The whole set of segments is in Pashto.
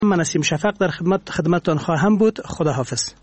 من نسیم شفق در خدمتتان خواهم بود. خداحافظ.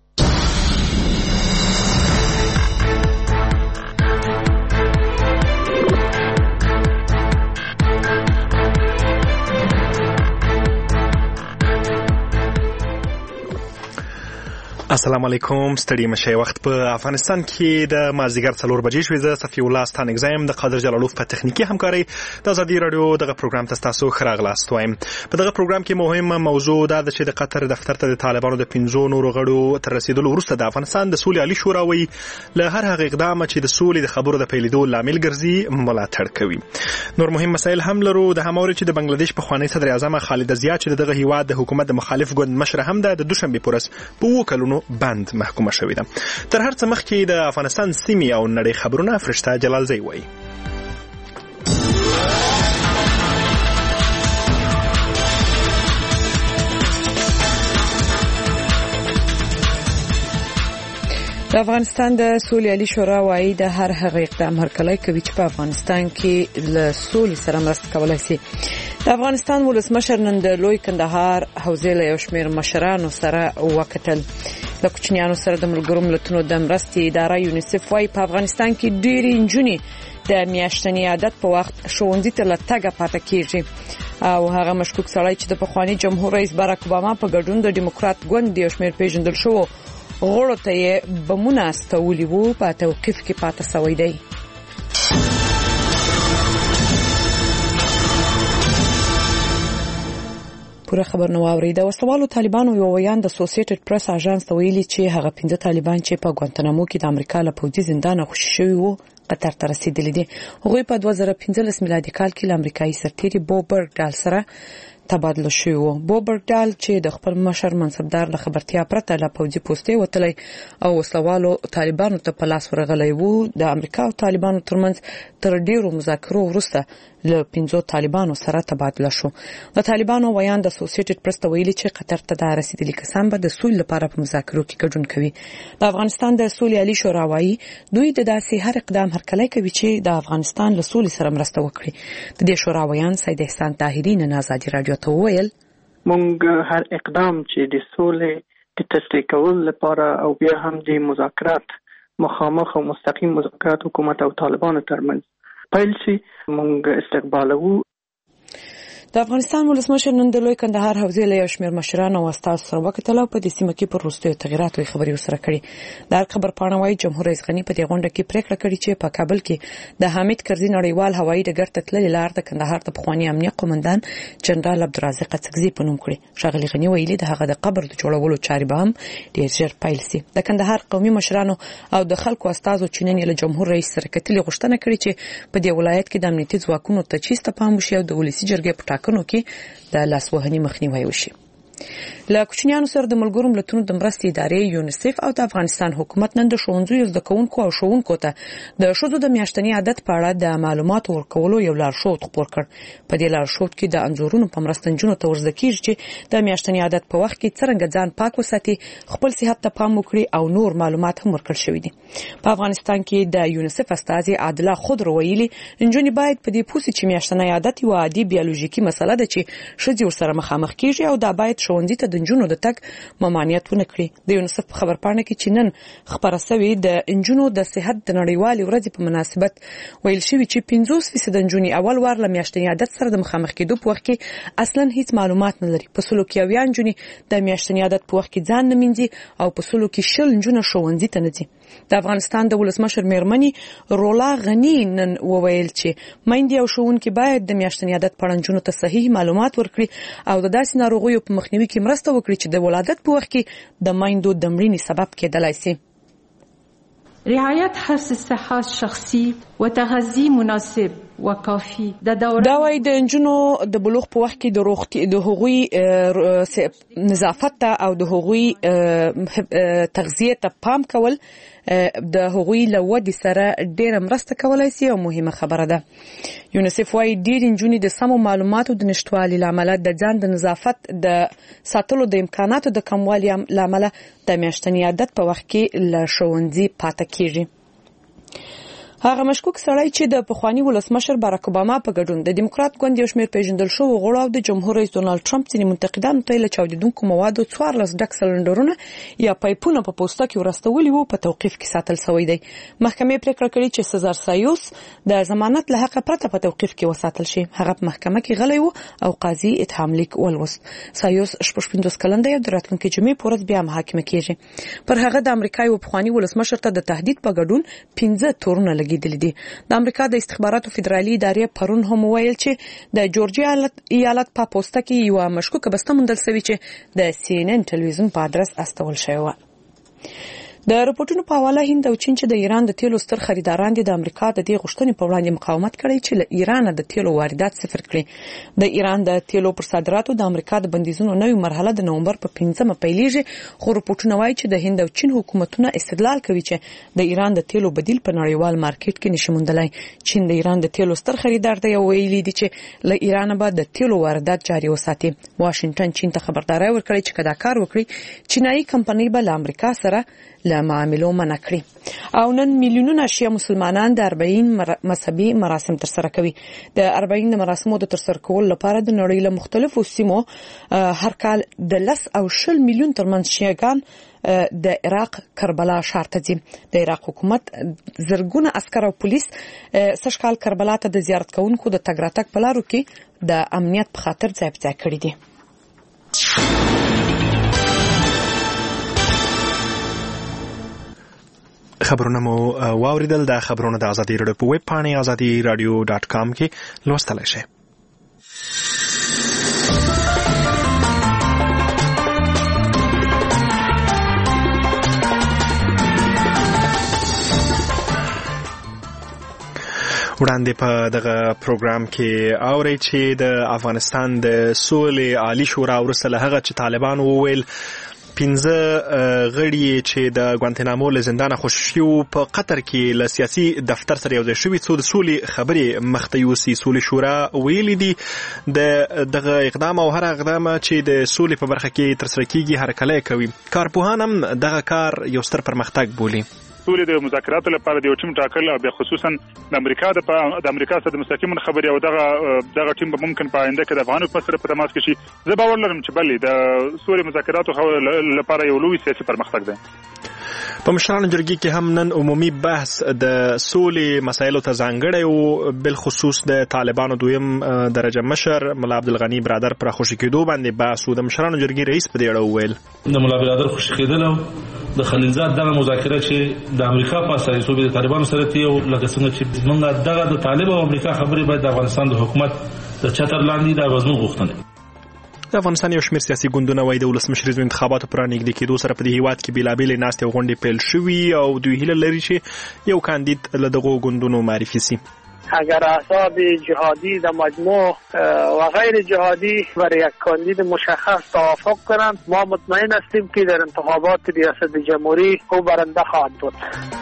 السلام علیکم. ستړي مشه. وخت په افغانستان کې د مازدیګر 4 بجې شوې. زه صفی الله ستانک زایم د قادر جلالوف په تخنیکی همکاري د ازادي رادیو دغه پروګرام ته تاسو خراغلاست وایم. په دغه پروګرام کې مهمه موضوع دا ده چې د قطر دفتر ته د طالبانو د 15 نورو غړو تر رسیدلو وروسته د افغانستان د سولې عالی شورا وی له هر هغه اقدام چې د سولې د خبرو د پیلېدو لامل ګرځي ملاتړ کوي. نور مهم مسایل هم لرو. د هماوري چې د بنگلاديش په خوانی صدر اعظم خالد زیات چې دغه هیواد د حکومت د مخالف ګوند مشر هم د دوشنبه پورس په وکلونو بند محکوم شوې ده. تر هر څه مخکې د افغانستان سیمې او نړۍ خبرونه فرشته جلالزی وایي. د افغانستان د سولې عالی شورا وايي د هر هغه اقدام هرکلی کوي چې په افغانستان کې له سولې سره مرسته کولای شي. د افغانستان ولسمشر نن د لوی کندهار حوزې له یو شمېر مشرانو سره وکتل. د کوچنیانو سره د ملګرو ملتونو د مرستې اداره یونیسف وايي په افغانستان کې ډېرې نجونې د میاشتني عادت په وخت ښوونځي ته له تګه پاتې کیږي او هغه مشکوک سړی چې د پخوانی جمهور رئیس باراک اوباما په ګډون د ډیموکرات ګوند د یو شمېر پیژندل شوو غړو ته یې بمونه استولي وو په توقیف کې پاتې سوی دی. پوره خبر نو اوري. د وسوالو طالبانو یو ویان د اسوسییټډ پریس اژانس ته ویلي چې هغه 15 طالبان چې په ګوانتنامو کې د امریکا له پوځي زندان خوشي شوي وو قطر ته رسیدلي دي. هغوی په 2015 میلادي کال کې له امریکایي سرتیري بوبر ډال سره تبادله شوی وو. بوبر ډال چې د خپل مشر منصبدار له خبرتیا پرته له پوځي پوستې وتلی او وسوالو طالبانو ته په لاس ورغلی وو. د امریکا او طالبانو ترمنځ تر ډیرو مذاکرو وروسته له 15 طالبانو سره تبادله شو. د طالبانو ویان د اسوسییټډ پریس ته ویلي چې قطر ته د رسیدلي کسان به د سولې لپاره په مذاکرو کې ګډون کوي. د افغانستان د سولې عالی شورا وايي دوی د داسې هر اقدام هرکلی کوي چې د افغانستان له سولې سره مرسته وکړي. د دې شورا ویان سید احسان طاهری نن آزادي رادیو ته وویل مونږ هر اقدام چې د سولې د تشریح کولو لپاره او بیا هم د مذاکرات مخامخ او مستقیم مذاکرات حکومت او طالبانو ترمنځ پیل شي مونږ استقبالوو. د افغانستان ولسمشر نن د لوی کندهار حوزې له یو شمېر مشرانو او استازو سره وکتل او په دې سیمه کې پر وروستیو تغیراتو خبرې ورسره کړې. د خبر پاڼه وايي جمهور رئیس غني په دې غونډه کې پریکړه کړې چې په کابل کې د حامد کرزي نړیوال هوایي ډګر ته تللې لار د کندهار د پخوانی امنیه قومندان جنرال عبدالرزاق اڅکزي په نوم کړي. ښاغلي غني ویلي د هغه د قبر د جوړولو چارې به هم ډېر ژر پیل شي. د کندهار قومي مشرانو او د خلکو استازو چې نن له جمهور رئیس سره کتلې غوښتنه کړې چې په دې ولایت کې د امنیتي ځواکونو ته چیسته پام وشي او د ولسی جرګې په ټاکنو کې د لاسوهنې مخنیوي وشي. له کوچنیانو سره د ملګرو ملتونو د مرستې ادارې یونیسف او د افغانستان حکومت نن د ښوونځیو زده کوونکو او ښوونکو ته د ښځو د میاشتني عادت په اړه د معلوماتو ورکولو یو لارښود خپور کړ. په دې لارښود کې د انځورونو په مرسته نجونو ته ورزده کیږي چې د میاشتني عادت په وخت کې څرنګه ځان پاک وساتي، خپل صحت ته پام وکړي او نور معلومات هم ورکړل شوي دي. په افغانستان کې د یونیسف استاذ عادله خضر ویلي نجونې باید په دې پوسې چې میاشتني عادت یو عادي بیولوژیکي مسله ده چې ښځې ورسره مخامخ کیږي او دا باید ښوونځي ته د نجونو د تګ ممانعت ونه کړي. د یونیسف په خبرپاڼه کې چې نن خبره شوې د نجونو د صحت د نړیوالې ورځې په مناسبت ویل شوی چې 50% نجونې اول وار له میاشتني عادت سره د مخامخ کېدو په وخت کې اصلا هیڅ معلومات نه لري. په سلو کې اویا نجونې د میاشتني عادت په وخت کې ځان نه مینځي او په سلو کې 20 نجونې ښوونځي ته نه ځي. د افغانستان د ولسمشر میرمنې رولا غنی نن وویل چې میندې او ښوونکي باید د میاشتني عادت په اړه نجونو ته صحیح معلومات ورکړي او د داسې ناروغیو په مخنیوي کې مرسته وکړي چې د ولادت په وخت کې د میندو د مړینې سبب کېدلای شي. رعایت حفظ الصحه الشخصي وتغذیه مناسب وکافي دا وایي د نجونو د بلوغ په وخت کې د روغتیا د هغوی نظافت او د هغوی تغذیه ته پام کول د هغوی له ودې سره ډېره مرسته کولای شي او مهمه خبره ده. یونیسف وايي ډېر نجونې د سمو معلوماتو د نشټوالي لامل د ځان د نظافت د ساتلو د امکاناتو د کموالي لامل د میاشتني عادت په وخت کې له ښوونځي پاتې کیږي. هغه مشکوک سړی چې د پخوانی ولسمشر باراک اوباما په ګډون د دیموکرات ګوند یو شمېر پیژندل شو غړو او د جمهور رئیس ډونالد ټرمپ ځینې منتقدانو ته له چاودیدونکو موادو 14 ډک سلندرونه یا پایپونه په پوسټه کې ورستولي وو په توقیف کې ساتل شوی دی. محکمې پریکړه کړې چې سزار سایوس د ضمانت له حق پرته په توقیف کې وساتل شي. هغه په محکمه کې غلی وو او قاضي اتهام لیک ولوست. سایوس 15 کلن دی او د راتلونکي جمعې په ورځ بیا محاکمه کیږي. پر هغه د امریکا یو پخوانی ولسمشر ته د تهدید په ګډون 15 تورونه لګیدل دي. د امریکا د استخباراتو فدرالي ادارې پرون هم ویل چې د جورجیا ایالت په پوسټه کې یو مشکوک بسته موندل شوی چې د CNN ټلویزیون په ادرس استول شوی و. د رپورټونو په حواله هند او چین چې د ایران د تیلو ستر خریداران دي د امریکا د دې غوښتنې په وړاندې مقاومت کړی چې له ایران د تیلو واردات صفر کړي. د ایران د تیلو پر صادراتو د امریکا د بندیزونو نوې مرحله د نومبر په 15مه پیلېږي، خو رپورټونه وايي چې د هند او چین حکومتونه استدلال کوي چې د ایران د تیلو بدیل په نړیوال مارکیټ کې نشي موندلای. چین د ایران د تیلو ستر خریدار دی او ویلي دي چې له ایران به د تیلو واردات جاري وساتي. واشنگټن چین ته خبرداري ورکړي چې کدا کار وکړي چینایي کمپنۍ به له امریکا سره له معاملو منع کړي. او نن میلیونونه شیعه مسلمانان د 40 مذهبي مراسم ترسره کوي. د 40 مراسمو د ترسره کولو لپاره د نړۍ له مختلفو سیمو هر کال د 10 او 20 میلیون ترمنځ شیعهګان د عراق کربلا ښار ته ځي. د عراق حکومت زرګونه عسكر او پولیس سشکال کربلا ته د زیارت کوونکو د تګ راتګ په لارو کې د امنیت په خاطر ځای په ځای کړی دي. خبرونه مو واوریدل. د خبرونو د ازادي رادیو په ویب پاڼه azadiradio.com کې لوستلای شئ. وړاندې په دغه پروګرام کې اوري چې د افغانستان د سولې عالی شورا وروسته له هغه چې طالبان وویل 15 غړي چې د ګوانتنامو له زندانه خوشي شو په قطر کې له سیاسي دفتر سره یو ځای شوي څو د سولې خبرې مخته یوسي. سولې شورا ویلي دي دغه اقدام او هر اقدام چې د سولې په برخه کې ترسره کیږي هرکلی کوي. کارپوهان هم دغه کار یو ستر پرمختګ بولي. سولې د مذاکراتو لپاره د یو ټیم ټاکل او بیا خصوصا د امریکا سره د مستقیما خبرې او دغه ټیم به ممکن په آینده کې د افغان حکومت سره په تماس کې شي. زه باور لرم چې بلې د سولې مذاکراتو لپاره یو لوی سیاسي پرمختګ دی. په مشرانو جرګې کې هم نن عمومي بحث د سولې مسایلو ته ځانګړی او بل خصوص د طالبانو دویم درجه مشر ملا عبدالغنی برادر پر خوشی کېدو باندې بحث و. د مشرانو جرګې رئیس په دې اړه وویل د ملا برادر خوشی کېدل او د خلیلزاد دغه مذاکره چې د امریکا په اساس صوبې د طالبانو سره تیو لکه څنګه چې موږ دغه د طالب او امریکا خبرې باید د افغانستان د حکومت د چتر لاندې د وزن غوښتنه. د افغانستان یو شمېر سیاسي ګوندونه وايي د ولسمشریزو انتخاباتو پر نږدې کېدو سره په دې هیواد کې بېلابېلې ناستې او غونډې پیل شوي او دوی هیله لري چې یو کاندید له دغو ګوندونو معرفي سي. اگر احزاب جهادی در مجموع و غیر جهادی برای یک کاندید مشخص توافق کنند ما مطمئن هستیم که در انتخابات ریاست جمهوری او برنده خواهد بود.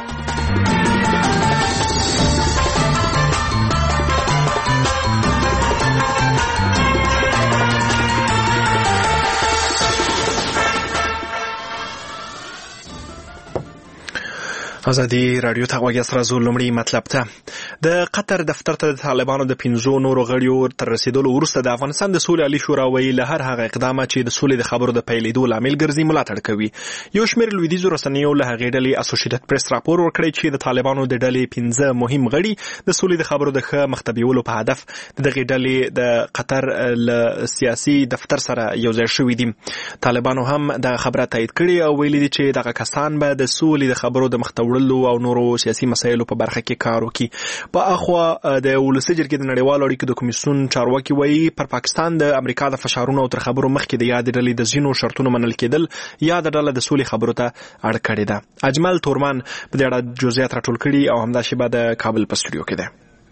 ازادي رادیو ته غوږی سره زو لومړی مطلب ته د قطر دفتر ته د طالبانو د 15 نورو غړیو تر رسیدلو وروسته د افغانستان د سولې عالی شورا ویلي له هر هغه اقدامات چې د سولې د خبرو د پیلېدو لامل ګرځي ملاتړ کوي. یو شمېر لویدیځو رسنیو له هغې ډلې اسوسییټډ پریس راپور ورکړی چې د طالبانو د ډلې 15 مهم غړي د سولې د خبرو د ښه مخته بیولو په هدف د دغې ډلې د قطر له سیاسي دفتر سره یو ځای شوي دي. طالبانو هم دغه خبره تایید کړې او ویلي دي چې دغه کسان به د سولې د خبرو د مخته وړلو او نورو سیاسي مسایلو په برخه کې کار وکړي. په اخوا د ولسي جرګې د نړیوالو اړیکو د کمیسیون چارواکي وایي پر پاکستان د امریکا د فشارونو او تر خبرو مخکې د یاد ډلې د ځینو شرطونو منل کېدل یاد ډله د سولې خبرو ته اړ کړې ده. اجمل تورمان په دې اړه جزئیات راټول کړي او همدا شیبه د کابل په سټوډیو کې ده.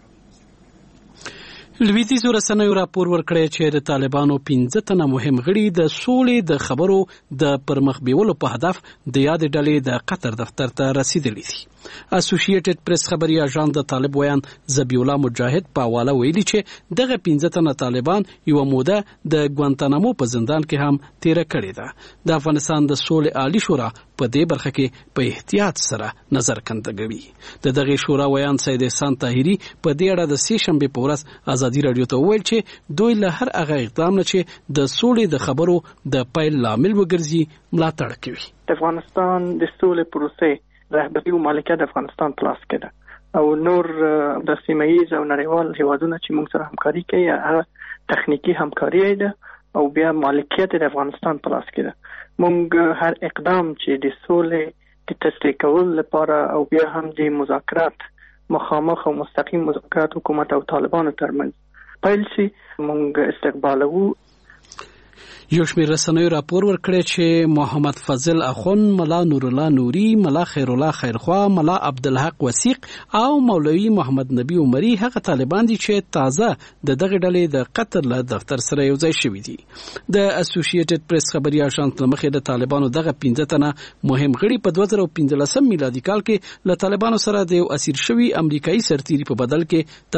لویدیځو رسنیو راپور ورکړی چې د طالبانو 15 تنه مهم غړي د سولې د خبرو د پرمخ بیولو په هدف د یاد ډلې د قطر دفتر ته رسیدلي دي. اسوسییټډ پریس خبري اژانس د طالب ویان ذبیح الله مجاهد په حواله ویلي چې دغه 15 تنه طالبان یو موده د ګوانتانامو په زندان کې هم تیر کړی ده. د افغانستان د سولې عالی شورا په دې برخه کې په احتیاط سره نظر کندګوي. دغه شورا ویان سید احسان طاهری په دې اړه د سې شنبه په ورځ ازادي رادیو ته ویل چې دوی له هر هغه اقدام نه چې د سولې د خبرو د پایل لامل وګرځي ملاتړ کوي. افغانستان د سولې پروسې رهبري او مالکیت د افغانستان په لاس کې ده او نور د سیمایي او نړیوال هیوادونو چې موږ سره همکاري کوي هغه تخنیکی همکاري ده او بیا مالکیت د افغانستان په لاس کې ده. موږ هر اقدام چې د سولې د تشریح کولو لپاره او بیا هم د مذاکرات مخامخ او مستقیم مذاکرات حکومت او طالبانو ترمنځ پیل شي موږ استقبالوو. یو شمېر رسنیو راپور ورکړی چې محمد فضل اخون، ملا نور الله نوري، ملا خیر الله خیرخوا، ملا عبدالحق وثیق او مولوی محمد نبی عمری هغه طالبان دي چې تازه د دغه ډلې د قطر له دفتر سره یو ځای شوي دي. د اسوسییټډ پریس خبري اژانس له مخې د طالبانو دغه 15 تنه مهم غړي په 2015 میلادي کال کې له طالبانو سره د یو اسیر شوي امریکایي سرتیري په بدل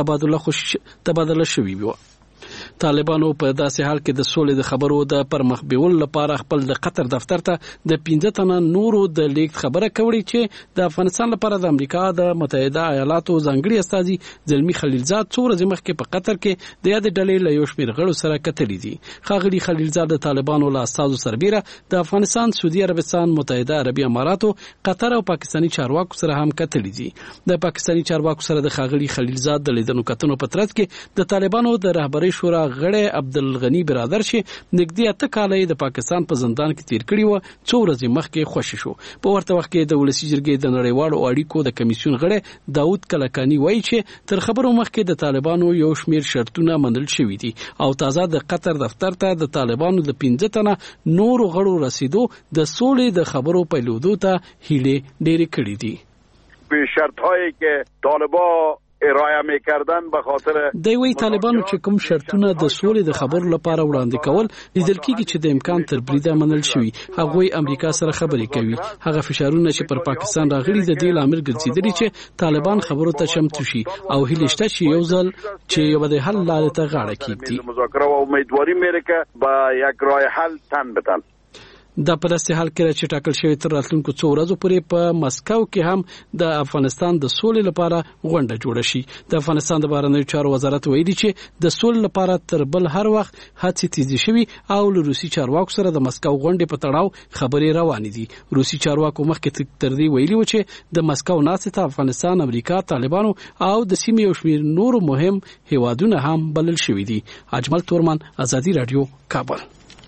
کې تبادله شوي وو. طالبانو په داسې حال کې د سولې د خبرو د پرمخ بیول لپاره خپل د قطر دفتر ته د 15 تنه نورو د لیک خبره کوي چې د افغانستان لپاره د امریکا د متحده ایالاتو ځانګړي استازي زلمی خلیلزاد څو ورځې مخکې په قطر کې د یاد ډلې له یو شمېر غړو سره کتلې دي. ښاغلي خلیلزاد د طالبانو له استازو سربیره د افغانستان، سعودي عربستان، متحده عربي اماراتو، قطر او پاکستاني چارواکو سره هم کتلې دي. د پاکستاني چارواکو سره د ښاغلي خلیلزاد د لیدنو کتنو په ترڅ کې د طالبانو د رهبرۍ شورا غړی عبدالغنی برادر چې نږدې 8 کاله د پاکستان په زندان کې تیر کړی و څو ورځې مخکې خوشی شو. په ورته وخت کې د ولسی جرګې د نړیوالو اړیکو د کمیسیون غړی داود کلکانی وایي چې تر خبرو مخکې د طالبانو یو شمېر شرطونه منل شوي دي او تازه د قطر دفتر ته د طالبانو د 15 تنه نورو غړو رسیدو د سولې د خبرو پیلودو ته هیله ډېرې کړې دي. به شرط‌هایی که طالبان ارائه می‌کردن به خاطر د وی طالبانو چې کوم شرطونه د سولې د خبرو لپاره وړاندې کول لیدل کېږي چې د امکان تر بریده منل شوی. هغه امریکا سره خبرې کوي. هغه فشارونه چې پر پاکستان راغلي د دې لامل ګرځیدلي چې طالبان خبرو ته چمتو شي او هیله شته چې یو ځل چې یو د حل لارې ته غاړه کېږدي. مذاکره او امیدواری میره که با یک راه حل تن به تن. دا په داسې حال کې چې ټاکل شوی تر راتلونکو څو ورځو پورې په مسکو کې هم د افغانستان د سولې لپاره غونډه جوړه شي. د افغانستان د بهرنیو چارو وزارت ویلي چې د سولې لپاره تر بل هر وخت هڅې تیزی شوي او له روسي چارواکو سره د مسکو غونډې په تړاو خبرې روانې دي. روسي چارواکو مخکې تر دې ویلي و چې د مسکو ناستې ته افغانستان، امریکا، طالبانو او د سیمې یو شمېر نورو مهم هیوادونه هم بلل شوي دي. اجمل تورمان، ازادي رادیو، کابل.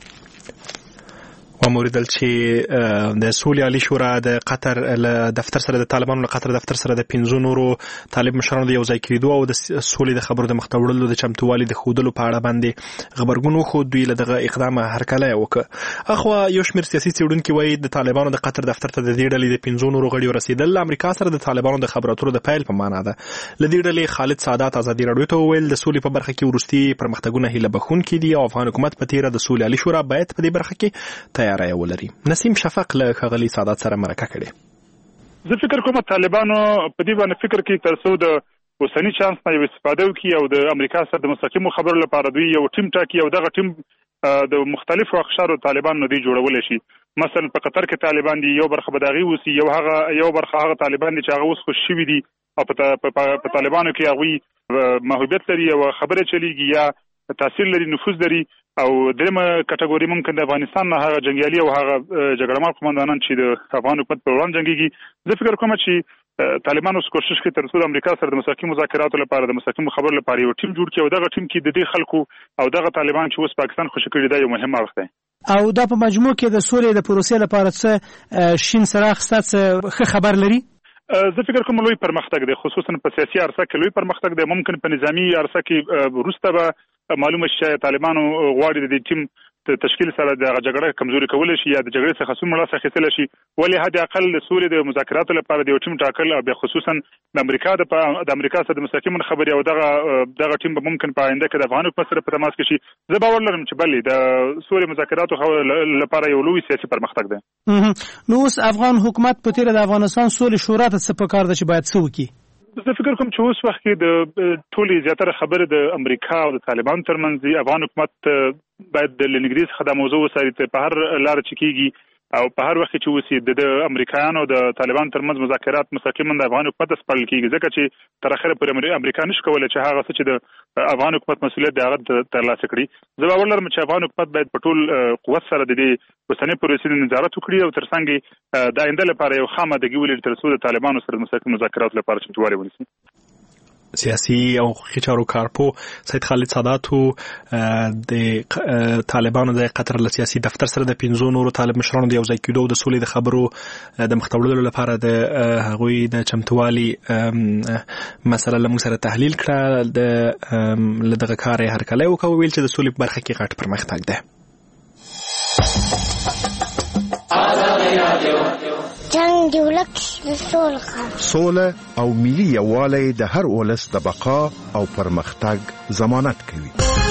وموریدل چې د سولې عالی شورا د قطر له دفتر سره د طالبانو له قطر دفتر سره د 15 نورو طالب مشرانو د یو ځای کېدو او د سولې د خبرو د مختوړلو د چمتووالي د خودلو په اړه باندې خبرګون خو دوی له دغه اقدام هرکله وکړ. اخو یو شمېر سیاسي څېړونکي وایي د طالبانو د قطر دفتر ته د دې ډلې د 15 نورو غړیو رسیدل امریکا سره د طالبانو د خبراتو د پیل په معنا ده. له دې ډلې خالد سعادت ازادي رادیو ته ویل د سولې په برخه کې ورستي پرمختګونه هیله بخونکي دي او افغان حکومت په تیره د سولې عالی شورا باید په دې برخه کې تیاری ولري. نسیم شفق له خغلی سعادت سره مرکه کړي. زه فکر کوم طالبانو په دې باندې فکر کوي تر څو د اوسنی چانس نه استفاده وکړي او د امریکا سره د مستقیم خبرو لپاره دوی یو ټیم ټاکي او دغه ټیم د مختلفو اقشارو طالبانو دی جوړول شي. مثلا په قطر کې طالبان دي، یو برخه بداغي وسی، یو برخه هغه طالبان دي چې هغه اوس خوش شوي دي او په طالبانو کې هغه محبوبیت لري او خبره چلیږي یا تاثیر لري، نفوذ لري. او درېمه کټګوري ممکن د افغانستان نه هغه جنگیالي او هغه جګړهمار قومندانان چې د افغان حکومت په وړاندې جنگيږي. زه فکر کوم چې طالبان اوس کوشش کوي تر څو د امریکا سره د مستقیم مذاکراتو لپاره د مستقیم خبرو لپاره یو ټیم جوړ کړي او دغه ټیم کې د دې خلکو او دغه طالبان چې اوس پاکستان خوشی کړي دا یو مهم اړخ دی. او دا په مجموع کې د سولې د پروسې لپاره څه شین څراغ څه خبر لري؟ زه فکر کوم لوی پرمختګ دی، خصوصا په سیاسي عرصه کې لوی پرمختګ دی. ممکن په نظامی عرصه کې وروسته به معلومه شي طالبانو غواړي د دې ټیم تشکیل سره د جګړه کمزوري کول شي یا د جګړې څخه څومره لاس اخیستل شي، ولې حد اقل د سولې د مذاکراتو لپاره د یو ټیم ټاکل او بیا خصوصا د امریکا سره د مستقیم خبرې او دغه ټیم به ممکن په آینده کې د افغان حکومت سره په تماس کې شي. زه باور لرم چې بلې د سولې مذاکراتو لپاره یو لوی سیاسي پرمختګ دی. نو اوس افغان حکومت په تیر د افغانستان سولې شورا ته څه پکار ده چې باید څه وکړي؟ زه فکر کوم چې اوس وخت کې د ټولې زیاتره خبرې د امریکا او د طالبانو ترمنځ دي. افغان حکومت باید د لنګریز څخه د موضوع وساري په هر لار چې کیږي او په هر وخت چې وسی د امریکایانو او د طالبانو ترمنځ مذاکرات مستقیما د افغان حکومت سپارل کیږي، ځکه چې تر اخره پورې امریکا نشي کولای چې هغه څه چې د افغان حکومت مسؤلیت دی هغه ترلاسه کړي. زه باور لرم چې افغان حکومت باید په ټول قوت سره د دې اوسنۍ پروسې نظارت وکړي او ترڅنګ د آینده لپاره یو خامدګي ولري تر څو د طالبانو سره مستقیم مذاکرات لپاره چمتووالی ونیسي. سیاسي او حقوقي چارو کارپو سید خالد ساداتو د طالبانو د قطر له سیاسي دفتر سره د 15 نورو طالب مشرانو د یو ځای کېدو د سولې د خبرو د مختوړلو لپاره د هغوی د چمتووالي مسله له موږ سره تحلیل کړه. د دغه کار یې هرکلی وکړ، ویل چې د سولې په برخه کې غټ پرمختګ ده. جنگ دی ولک سوله او ملي یووالی د هر ولس د بقا او پرمختګ ضمانت کوي.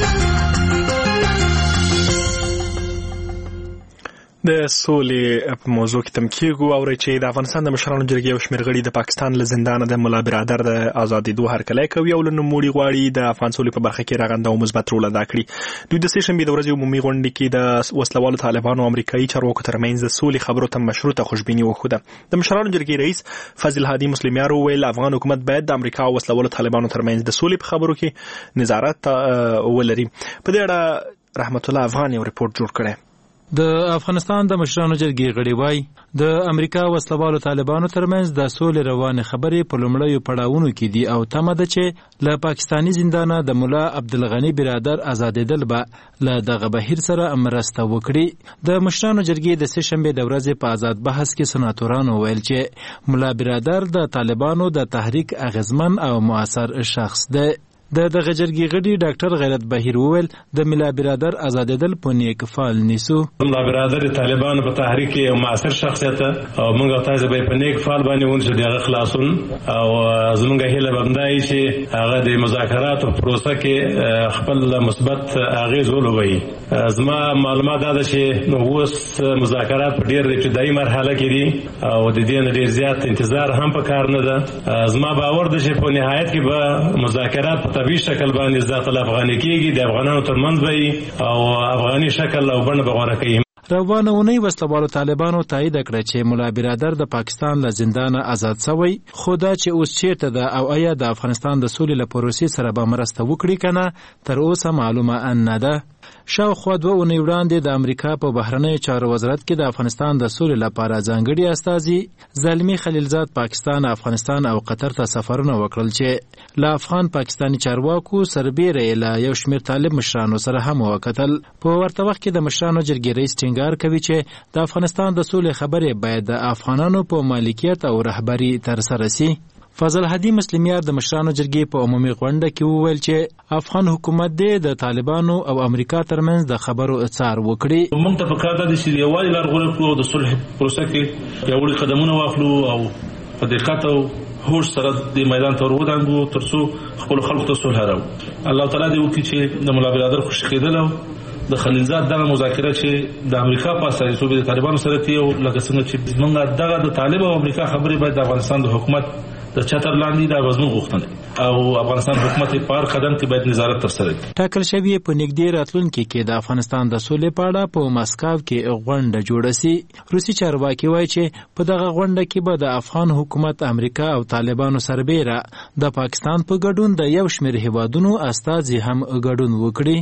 د سولې په موضوع کې تمکیږو او چې د افغانستان د مشرانو جرګې او شمېر غړي د پاکستان له زندانه د ملا برادر د آزادېدو هرکلی کوي او له نوموړي غواړي د افغان سولې په برخه کې رغنده او مثبت رول ادا کړي. دوی د سې شنبې د ورځې عمومي غونډې کې د وسلوالو طالبانو او امریکایي چارواکو ترمنځ د سولې خبرو ته مشروطه خوشبیني وښوده. د مشرانو جرګې رئیس فضل هادي مسلمیار وویل افغان حکومت باید د امریکا او وسلوالو طالبانو ترمنځ د سولې په خبرو کې نظارت ولري. په دې اړه رحمت الله افغان یو ریپورت جوړ کړی. د افغانستان د مشرانو جرګې غړي وایي د امریکا وسلوالو طالبانو ترمنځ د سولې روانې خبرې په لومړیو پړاوونو کې دي او تمه ده چې له پاکستاني زندانه د مولا عبدالغني برادر آزادېدل به له دغه بهیر سره مرسته وکړي. د مشرانو جرګې د سې شنبې د ورځې په آزاد بحث کې سناتورانو ویل چې مولا برادر د طالبانو د تحریک اغیزمن او مؤثر شخص دی. دغه جرګې غړي ډاکټر غیرت بهیر وویل د ملا برادر آزادېدل په نیک فعال نیسو. ملا برادر طالبانو په تحریک کې یو مؤثر شخصیت او موږ تاسو به په نیک فعال باندې ونشو دغه خلاصون او زموږ هیله بندای چې هغه د مذاکراتو پروسه کې خپل مثبت اغیز ولوي. زما معلومات دا چې نو اوس مذاکرات په ډېر ابتدایي مرحله کې دي او د دې نه ډېر زیات انتظار هم په کار نه ده. زما باور ده چې په نهایت کې به مذاکرات په طبيعي شکل باندې ذات الافغاني کېږي، د افغانانو ترمنځ به او افغاني شکل او بڼه به غوره کوي. روانه اونۍ وسلوالو طالبانو تایید کړه چې مولا برادر د پاکستان له زندانه آزاد شوی، خو دا چې اوس چیرته ده او آیا د افغانستان د سولې له پروسې سره به مرسته وکړي کنه تر اوسه معلومه نه ده. شاوخوا 2 اونۍ وړاندې د امریکا په بهرنیو چارو وزارت کې د افغانستان د سولې لپاره ځانګړي استازي زلمی خلیلزاد پاکستان، افغانستان او قطر ته سفرونه وکړل چې له افغان پاکستاني چارواکو سربېره له یو شمېر طالب مشرانو سره هم وکتل. په ورته وخت کې د مشرانو جرګې رئیس ټینګار کوي چې د افغانستان د سولې خبرې باید د افغانانو په مالکیت او رهبري ترسره شي. فضل هادي مسلمیار د مشرانو جرګې په عمومي غونډه کې وویل چې افغان حکومت د طالبانو او امریکا ترمنځ د خبرو څار وکړي. موږ ته پکار ده چې یوازې لار غوړه کړو د صلح پروسه کې یوړي قدمونه واخلو او په دقت او هوش سره د میدان ته ورودانګو ترڅو خپل خلکو ته صلح راو. الله تعالی دې وکړي چې د مولا برادر خوشی کېدل او د خلیلزاد دغه مذاکره چې د امریکا په اساس صوبې د طالبانو سره تیو لکه څنګه چې موږ دغه د طالب او امریکا خبرې باید د افغانستان د حکومت د چتر لاندې د غوښتنې غوښتنه او افغانستان حکومت په هر قدم کې باید نظارت ترسره کړي. ټاکل شوی په نږدې راتلونکي کې د افغانستان د سولې په اړه په مسکو کې غونډه جوړه شي. روسي چارواکي وایي چې په دغه غونډه کې به د افغان حکومت، امریکا او طالبانو سربېره د پاکستان په ګډون د یو شمېر هیوادونو استازي هم ګډون وکړي.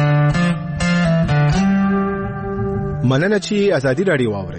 مننه چې ازادي راډیو واوري.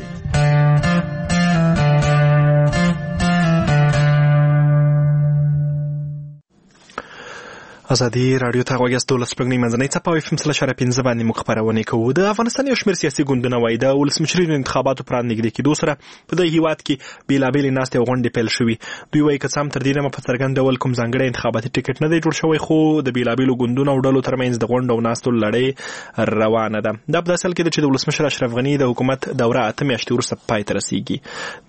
ازادي رادیو ته غوږیاست 12 منځنۍ څپه او FM 3.15 باندې موږ خبرونه کوو. د افغانستان یو شمېر سیاسي ګوندونه وایي د ولسمشرۍ انتخاباتو پر نږدې کېدو سره په دې هیواد کې بیلابېلې ناستې او غونډې پیل شوي. دوی وایي که څه هم تر دې دمه په څرګند ډول کوم ځانګړی انتخاباتي ټکټ نه دی جوړ شوی، خو د بیلابېلو ګوندونو او ډلو ترمنځ د غونډو او ناستو لړۍ روانه ده. دا په داسې حال کې ده چې د ولسمشر اشرف غني د حکومت دوره 8 میاشتې وروسته پای ته رسیږي.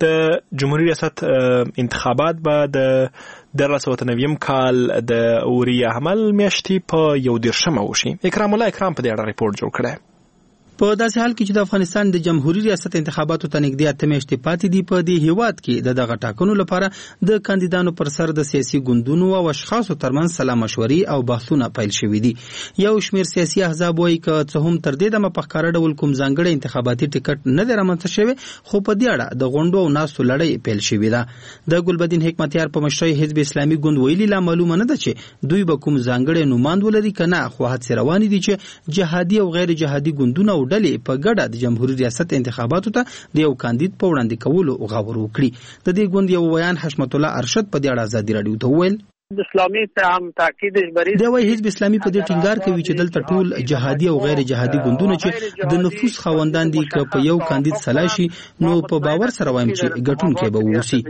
د جمهوریت ریاست انتخابات به د 1990 کال د اوریا حمل میاشتې په 11 وشي. اکرام الله اکرام په دې اړه ریپورت جوړ کړی. په داسې حال کې چې د افغانستان د جمهوریت ریاست انتخاباتو ته نږدې 8 میاشتې پاتې دي، په دې هیواد کې دغه ټاکنو لپاره د کاندیدانو پر سر د سیاسي ګوندونو او اشخاصو ترمنځ سلا مشورې او بحثونه پیل شوي دي. یو شمېر سیاسي احزاب وایي که څه هم تر دې دمه په ښکاره ډول کوم ځانګړی انتخاباتي ټکټ نه دی رامنځته شوی، خو په دې اړه د غونډو او ناستو لړۍ پیل شوې ده. د ګلبدین حکمتیار په مشرۍ حزب اسلامي ګوند ویلي لا معلومه نه ده چې دوی به کوم ځانګړی نوماند ولري که نه، خو هڅې روانې دي چې جهادي او غیر جهادي ګوندونه او ډلې په ګډه د جمهوریت ریاست انتخاباتو ته د یو کاندید په وړاندې کولو غور وکړي. د دې ګوند یو بیان حشمت الله ارشد په دې اړه ازادي رادیو ته وویل اسلامي ته هم تاکیدش بری دی. وایي حزب اسلامي په دې ټینګار کوي چې دلته ټول جهادي او غیر جهادي ګوندونه چې د نفوذ خاوندان دي که په یو کاندید سلا شي نو په باور سره وایم چې ګټونکي به ووسی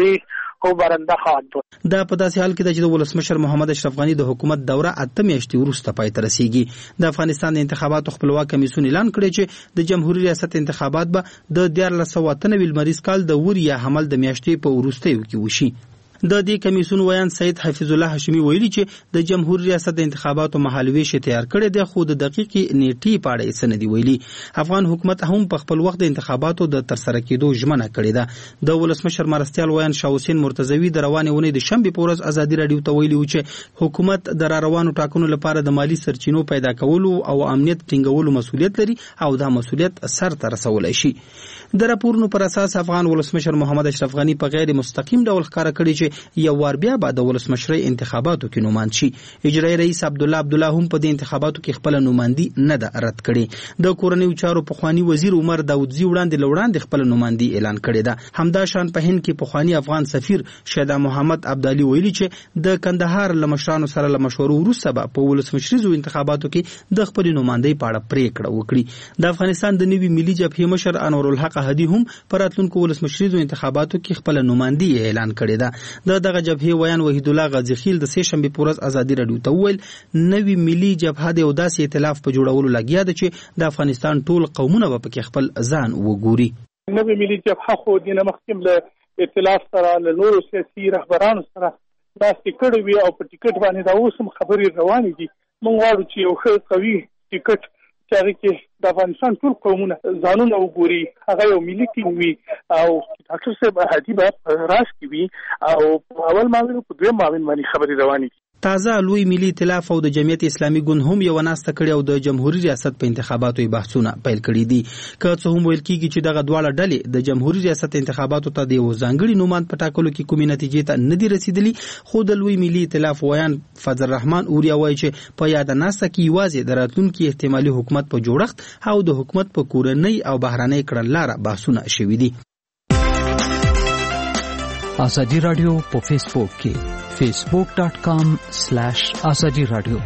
او برنده خواهد بود. دا په داسې حال کې ده چې د ولسمشر محمد اشرف غني د حکومت دوره 8 میاشتې وروسته پای ته رسیږي. د افغانستان د انتخاباتو خپلواک کمیسیون اعلان کړی چې د جمهوریت ریاست انتخابات به د 1998 لمریز کال د اوریا حمل د میاشتې په وروستیو کې وشي. د دې کمیسیون ویان سید حفیظ الله هاشمي ویلي چې د جمهوریت ریاست د انتخاباتو مهالویش تیار کړی دی، خو د دقیقې نیټې په اړه یې نه دی ویلي. افغان حکومت هم په خپل وخت د انتخاباتو د ترسره کېدو ژمنه کړې ده. د ولسمشر مرستیال ویان شاه حسین مرتضوي د روانې اونۍ د شنبې په ورځ ازادي رادیو ته ویلي و چې حکومت د روانو ټاکنو لپاره د مالی سرچینو پیدا کولو او امنیت ټینګولو مسؤلیت لري او دا مسؤلیت سر ته رسولی شي. د راپورونو پر اساس افغان ولسمشر محمد اشرف غني په غیر مستقیم ډول ښکاره کړی چې یو وار بیا به د ولسمشرۍ انتخاباتو کې نوماند شي. اجرایي رئیس عبدالله هم په دې انتخاباتو کې خپل نوماندي نه ده رد کړې. د کورنیو چارو پخوانی وزیر عمر داودزي وړاندې خپل نوماندي اعلان کړی ده. همدا شان په هند کې پخوانی افغان سفیر شهدا محمد عبدالي ویلي چې د کندهار له مشرانو سره له مشورو وروسته به په ولسمشریزو انتخاباتو کې د خپل نوماندۍ په اړه پریکړه وکړي. د افغانستان د نوي ملي جبهې مشر انور الحق هدي هم پر راتلونکو ولسمشریزو انتخاباتو کې خپل نوماندي اعلان کړی ده. دغه جبهې ویان وحید الله غازی خیل د سه شنبې په ورځ ازادي رادیو ته وویل نوي ملي جبهه د یو داسې ائتلاف په جوړولو لګیا ده چې د افغانستان ټول قومونه به پکې خپل ځان وګوري. نوي ملي جبهه خو د مخکې له ائتلاف سره له نورو سیاسي رهبرانو سره ناستې کړې وي او په ټیکټ باندې دا اوس هم خبرې روانې دي. موږ غواړو چې یو ښه قوي ټیکټ چې هغه کې د افغانستان ټول قومونه ځانونه وګوري، هغه یو ملي ټیم وي او ډاکټر صاحب هادي به راس کې وي او په اول معاون په دویم معاون باندې خبرې روانې دي. تازه لوی ملي ائتلاف او د جمعیت اسلامي ګوند هم یو ناسته کړې او د جمهوریت ریاست په انتخاباتو بحثونه پیل کړي دي. که څه هم ویل کېږي چې دغه دواړه ډلې د جمهوریت ریاست انتخاباتو ته د یو ځانګړي نوماند په ټاکلو کې کومې نتیجې ته نه دي رسیدلي، خو د لوی ملي ائتلاف ویان فضل الرحمن اوریا وایي چې په یاد ناسته کې یوازې د راتلونکي احتمالي حکومت په جوړښت او د حکومت په کورنۍ او بهرنۍ کړنلاره بحثونه شوي دي. ازادي رادیو په فیسبوک کې facebook.com/azadi radio.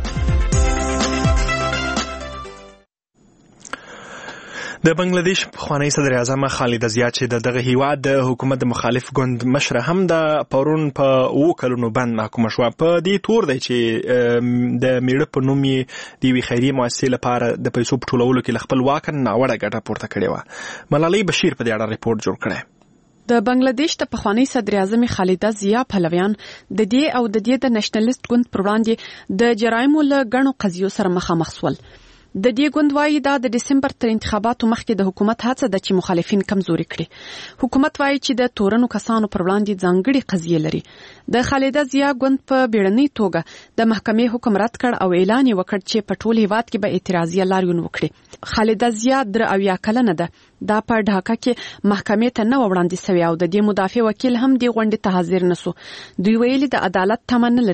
د بنگلاديش پخوانی صدر اعظم خالد زیا چې دغه هیواد د حکومت د مخالف ګوند مشر هم د پرون په 2 کلونو بند محکوم شو. په دې تور دی چې د میړه په نوم یې د وی خیریه مؤسسې لپاره د پیسو په ټولولو کې خپل واک ناوړه ګټه پورته کړې و. ملالۍ بشیر په دې اړه ریپورت جوړ کړی. د بنگلاديش د پخوانی صدر اعظم خالد زیا پهلویان د دې او د دې د نېشنلیست ګوند پر وړاندې د جرایمو له غنو قضیو سره مخامخ شول. د دې ګوند وايي دا د دسمبر تر انتخاباتو مخکې د حکومت هڅه ده چې مخالفین کمزوري کړي. حکومت وايي چې د تورنو کسانو پر وړاندې ځانګړي قضیې لري. د خالد زیا ګوند په بیړنۍ توګه د محکمې حکم رد کړ او اعلان یې وکړ چې په ټول هیواد کې به اعتراضیه لاریون وکړي. خالد زیا 83 کلنه ده. دا په ډاکا کې محکمې ته نه وړاندې شوی او د دې مدافع وکیل هم دی غونډې ته حاضر نسو. دوی ویلي د عدالت تمن لري.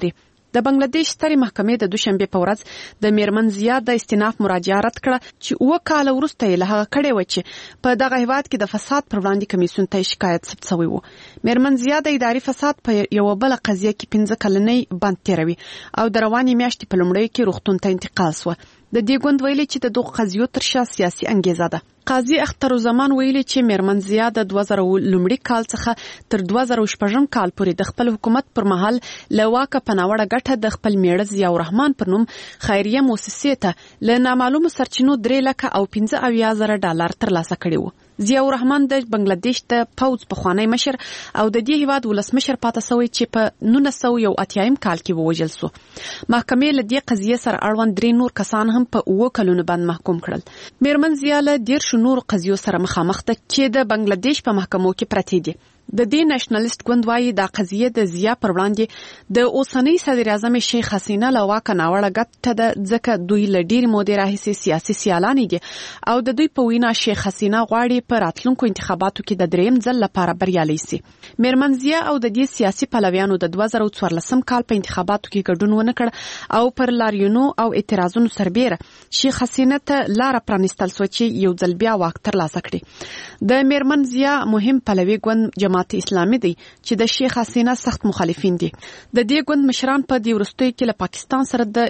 د بنگلاديش سترې محکمې د دوشنبه په ورځ د میرمن ضیا د استئناف مراجعه رد کړه چې 2 کال وروسته یې له هغه کړې و چې په دغه هیواد کې د فساد پر وړاندې کمیسیون ته شکایت ثبت شوی و. میرمن ضیا د اداري فساد په یو بل قضیه کې 15 کلنۍ بند تیروي او د رواني میاشتې په لومړۍ کې روغتون ته انتقال شو. د دې ګوند ویلي چې د دوه قضیو تر شا سیاسي انګیزه ده. قاضي اخترالزمان ویلي چې میرمن ضیا د 2000 لومړي کال څخه تر 2016 کال پورې د خپل حکومت پر مهال له واکه پناوړه ګټه د خپل میړه ضیا الرحمن پر نوم خیریه مؤسسې ته له نامعلومو سرچینو 3,15,000 ډالر ترلاسه کړي وو. ضیا الرحمن د بنگلاديش د پوز پخوانی مشر او د دې هیواد ولسمشر پاتې شوی چې په 1980 کال کې ووژل شو. محکمې له دې قضیې سره اړوند 3 نور کسان هم په 2 کلونو باندې محکوم کړل. میرمن ضیا له 10 نور قضیو سره مخامخ ده چې د بنگلاديش په محکمو کې پرتې دي. د دې نېشنلیست ګوند وايي دا قضیه د ضیا پر وړاندې د اوسنۍ صدر اعظم شیخ حسینه له واکه ناوړه ګټه ده ځکه دوی له ډېرې مودې راهیسې سیاسي سیالان دي او د دوی په وینا شیخ حسینه غواړي په راتلونکو انتخاباتو کې د دریم ځل لپاره بریالۍ شي. میرمن ضیا او د دې سیاسي پلویانو د 2014 کال په انتخاباتو کې ګډون ونه کړ او پر لاریونو او اعتراضونو سربېره شیخ حسینه ته لار پرانستل شو چې یو ځل بیا واک ترلاسه کړي. د میرمن ضیا مهم پلوي ګوند جماعت اسلامي دی چې د شیخ حسینه سخت مخالفین دي. د دې ګوند مشران په دې وروستیو کې له پاکستان سره د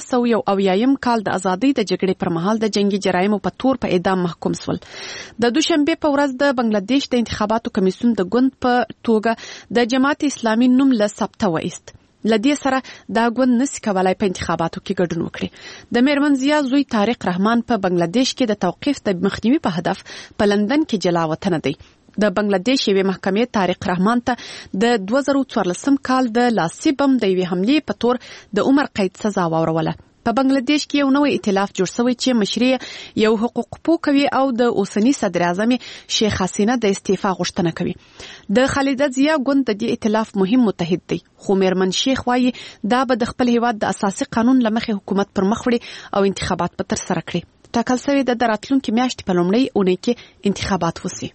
1980 کال د ازادۍ د جګړې پر مهال د جنگي جرایمو په تور په اعدام محکوم شول. د دوشنبه په ورځ د بنگلاديش د انتخاباتو کمیسیون د ګوند په توګه د جماعت اسلامي نوم له ثبت وایست. لدې سره دا ګوند نس کولای په انتخاباتو کې ګډون وکړي. د میرمن ضیا زوی طارق رحمان په بنگلاديش کې د توقيف د مخنیوي په هدف په لندن کې جلا وطن دی. د بنگلاديش یوې محکمې طارق رحمان ته د 2014 کال د لاسي بم د یوې حملې په تور د عمر قید سزا واوروله. په بنگلاديش کې یو نوی ائتلاف جوړ شوی چې مشري یو حقوق پوه کوي او د اوسنی صدر اعظم شیخ حسینه د استعفا غوښتنه کوي. د خالده ضیا ګوند د دې ائتلاف مهم متحد دی خو میرمن شیخ وايي دا به د خپل هیواد د اساسي قانون لمخې حکومت پر مخ وړي او انتخابات به تر سره کړي. ټاکل شوی د راتلونکي میاشتې په لومړۍ اونۍ کې انتخابات وشي.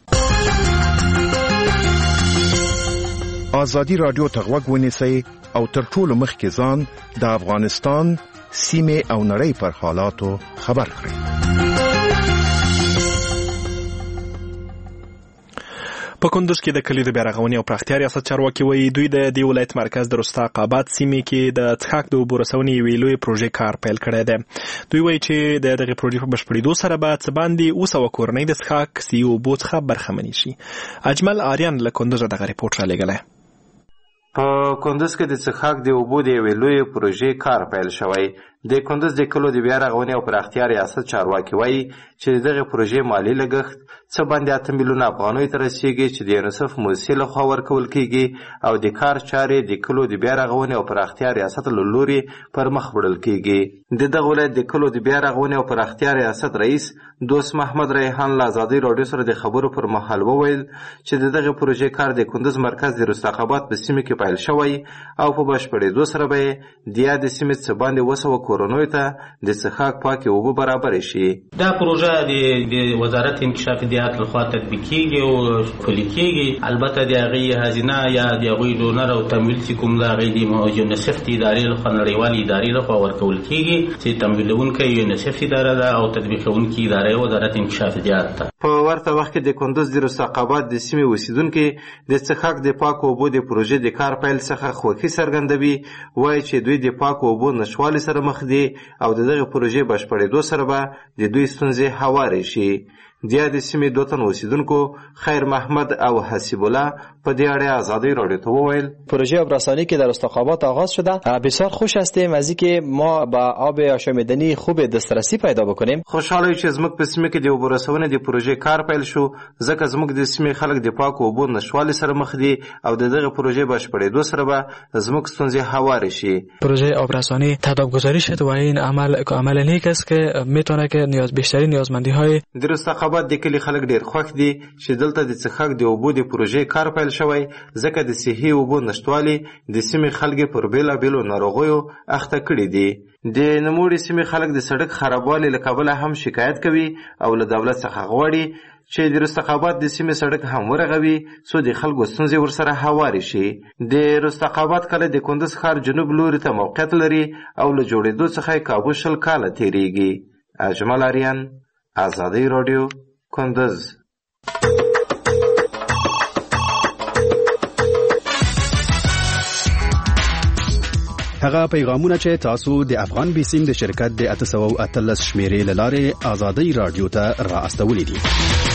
آزادی رادیو ته غوږ ونیسئ او تر ټولو مخکې ځان د افغانستان سیمې او نړۍ پر حالاتو خبر کړئ. په کندوز کې د کلیو د بیارغونې او پراختیا ریاست چارواکي وایي دوی د دې ولایت مرکز د رستاق آباد سیمې کې د څښاک د اوبو رسونې یوې لویې پروژې کار پیل کړی دی. دوی وایي چې د دغې پروژې په بشپړېدو سره به څه باندې 200 کورنۍ د څښاک صحي اوبو څخه برخمنې شي. اجمل آریان له کندوزه دغه ریپورټ رالیږلی. په کندوز کې د څښاک د اوبو د یوې لویې پروژې کار پیل شوی. د کندوز د کلو د بیارغونې او پراختیا ریاست چارواکي وایي چې دغه پروژې مالی لګښت څه باندې 8 میلیونه افغانیو ته رسیږي چې د یونیسف موسسې لخوا ورکول کیږي او د کار چارې د کلو د بیارغونې او پراختیا ریاست له لوري پر مخ وړل کیږي. د دغه ولایت د کلو د بیارغونې او پراختیا ریاست رئیس دوست محمد ریحان له ازادي رادیو سره د خبرو پر مهال وویل چې دغه پروژې کار د کندوز مرکز د رستاق آباد په سیمه کې پیل شوی او په بشپړېدو سره به د یاد سیمې څخه باندې 200 کورنیو ته د څښاک پاکې اوبه برابر شي. دا پروژه د وزارت انکشاف دیات لخوا تطبیق کیږي او پلي کیږي. البته د هغې هزینه یا د هغوی ډونر او تمویل چې کوم د هغې د یونیسف د ادارې لخوا نړیوالې ادارې لخوا ورکول کیږي چې تمویلونکی یونیسف اداره ده او تطبیقونکي اداره وزارت انکشاف دیات ده. په ورته وخت کې د کندوز د رستاق آباد د سیمې اوسیدونکي د څښاک د پاکو اوبو د پروژې د کار پیل څخه خوښي څرګندوي. وایي چې دوی د پاکو اوبو نشوالي سره مخ دي او دغه پروژې بشپړېدو سره به د دوی ستونزې هوارې شي. د یادې سیمې دوه تن اوسیدونکو خیر محمد او حسیب الله په دې اړه آزادی رادیو ته وویل پروژه آبرسانی که در رستاق آباد آغاز شده بسیار خوش هستیم از اینکه ما به آب آشامیدنی خوب دسترسی پیدا بکنیم. خوشحاله یو چې زموږ په سیمه کې د اوبو رسونې د پروژې کار پیل شو ځکه زموږ د سیمې خلک د پاکو اوبو نشوالي سره مخ دي او دغه پروژې بشپړېدو سره به زموږ ستونزې هوارې شي. پروژه آبرسانی تداوم‌گذاری شد و این عمل نیک است که میتونه که بیشترین نیازمندی‌های د رستاق آباد د کلی خلک ډېر خوښ دي چې دلته د څښاک د اوبو د پروژې کار پیل شوی ځکه د صحي اوبو نشتوالي د سیمې خلک پر بیلابیلو ناروغیو اخته کړي دي. د نوموړې سیمې خلک د سړک خرابوالي له کبله هم شکایت کوي او له دولت څخه غواړي چې د رستقابات د سیمې سړک هم ورغوي څو د خلکو ستونزې ورسره هوارې شي. د رستقابات کلی د کندز ښار جنوب لوري ته موقعیت لري او له جوړېدو څخه یې کابو 20 کاله تېرېږي. اجمل آریان، آزادۍ راډیو، کندز. هغه پیغامونه چې تاسو د افغان بیسیم د شرکت د 813 شمیرې له لارې آزادۍ رادیو ته را استولې دي.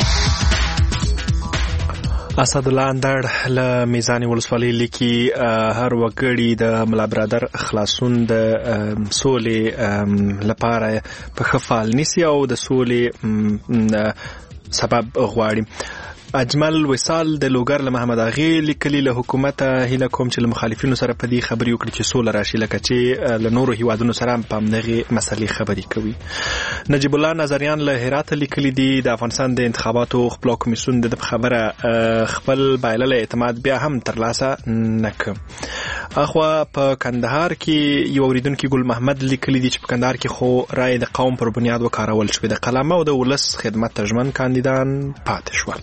اسدالله اندړ له میزان ولسوالۍ لیکي هر وګړي د ملا برادر خلاصون د سولې لپاره په ښه فعال نیسي او د سولې سبب غواړي. اجمل وصال د لوګر له محمد اغي لیکلي له حکومت هیله کوم چې له مخالفینو سره په دې خبرې وکړي چې سوله راشي لکه چې له نورو هیوادونو سره په همدغې مسلې خبرې کوي. نجیب الله نظریان له هرات لیکلي دي د افغانستان د انتخاباتو خپل کمیسیون د خبره خپل بایلله اعتماد بیا هم ترلاسه نه کړ. اخوا په کندهار کې یو اوریدونکي ګل محمد لیکلي دي چې په کندهار کې خو رای د قوم پر بنیاد وکارول شوې د قلمه او د ولس خدمت ته ژمن کاندیدان پاتې شول.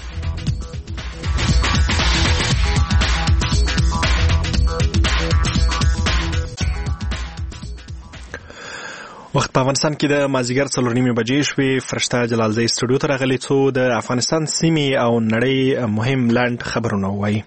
وخت په افغانستان کې د مازیګر 4:30 بجې شوې. فرشته جلالزی سټوډیو ته راغلي څو د افغانستان سیمې او نړۍ مهم لاند خبرونه وایي.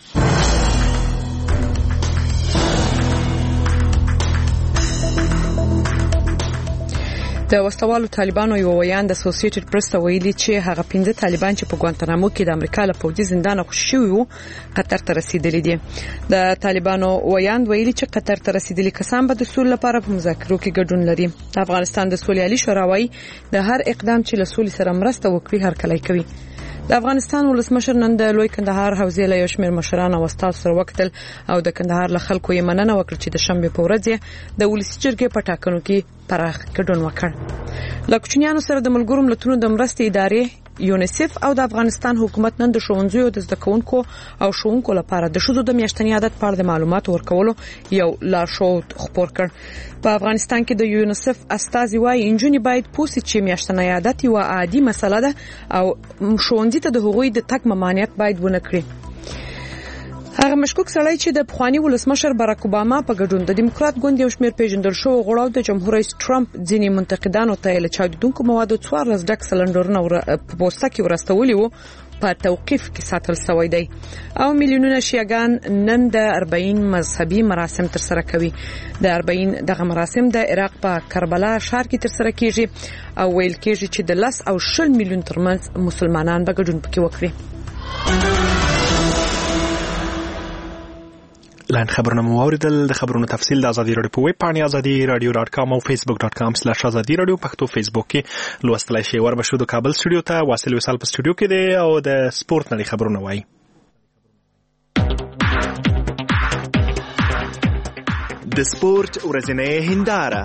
د وسلوالو طالبانو یو ویان د اسوسییټډ پریس ته ویلي چې هغه 15 طالبان چې په ګوانتانامو کې د امریکا له پوځي زندان خوشي شوي وو قطر ته رسیدلي دي. د طالبانو ویان ویلي چې قطر ته رسیدلي کسان به د سولې لپاره په مذاکرو کې ګډون لري. د افغانستان د سولې عالی شورا وايي د هر اقدام چې له سولې سره مرسته وکړي هرکلی کوي. د افغانستان ولسمشر نن د لوی کندهار حوزې له یو شمېر مشرانو او استاد سره وکتل او د کندهار له خلکو یې مننه وکړه چې د شنبې په ورځ د ولسی جرګې په ټاکنو کې پراخ ګډون وکړ. له کوچنیانو سره د ملګرو ملتونو د مرستې ادارې یونیسف او د افغانستان حکومت نن د ښوونځیو د زده کوونکو او ښوونکو لپاره د ښځو د میاشتني عادت په اړه د معلوماتو ورکولو یو لارښود خپور کړ. په افغانستان کې د یونیسف استازي وايي انجونې باید پوسټ چې میاشتني عادت یو عادي مسله ده او ښوونځي ته د هغوی د تګ ممانعت باید ونه کړي. هغه مشکوک سړی چې د پخوانی ولسمشر باراک اوباما په ګډون د دیموکرات ګوند یو شمېر پیژندل شو غړو د جمهور رئیس ټرمپ ځینې منتقدانو ته له چاودونکو موادو 14 ډک سلندرونه په پوسټه کې ورستولي وو په توقيف کې ساتل شوی دی او میلیونونه شیعاګان نن د 40 مذهبي مراسم تر سره کوي. د 40 دغه مراسم د عراق په کربلا ښار کې تر سره کیږي او ویل کیږي چې د 10 او 20 میلیون ترمنځ مسلمانان به ګډون پکې وکړي. لاند خبرونه مو اوریدل. د خبرونو تفصیل د ازادي رادیو په ویب پاڼه azadi.radio.com او facebook.com/azadi radio پښتو فیسبوک کې لوستلای شئ. وربشو د کابل سټوډیو ته واصل وصال په سټوډیو کې دی او د سپورت نړۍ خبرونه وایي. د سپورت ورځنۍ هنداره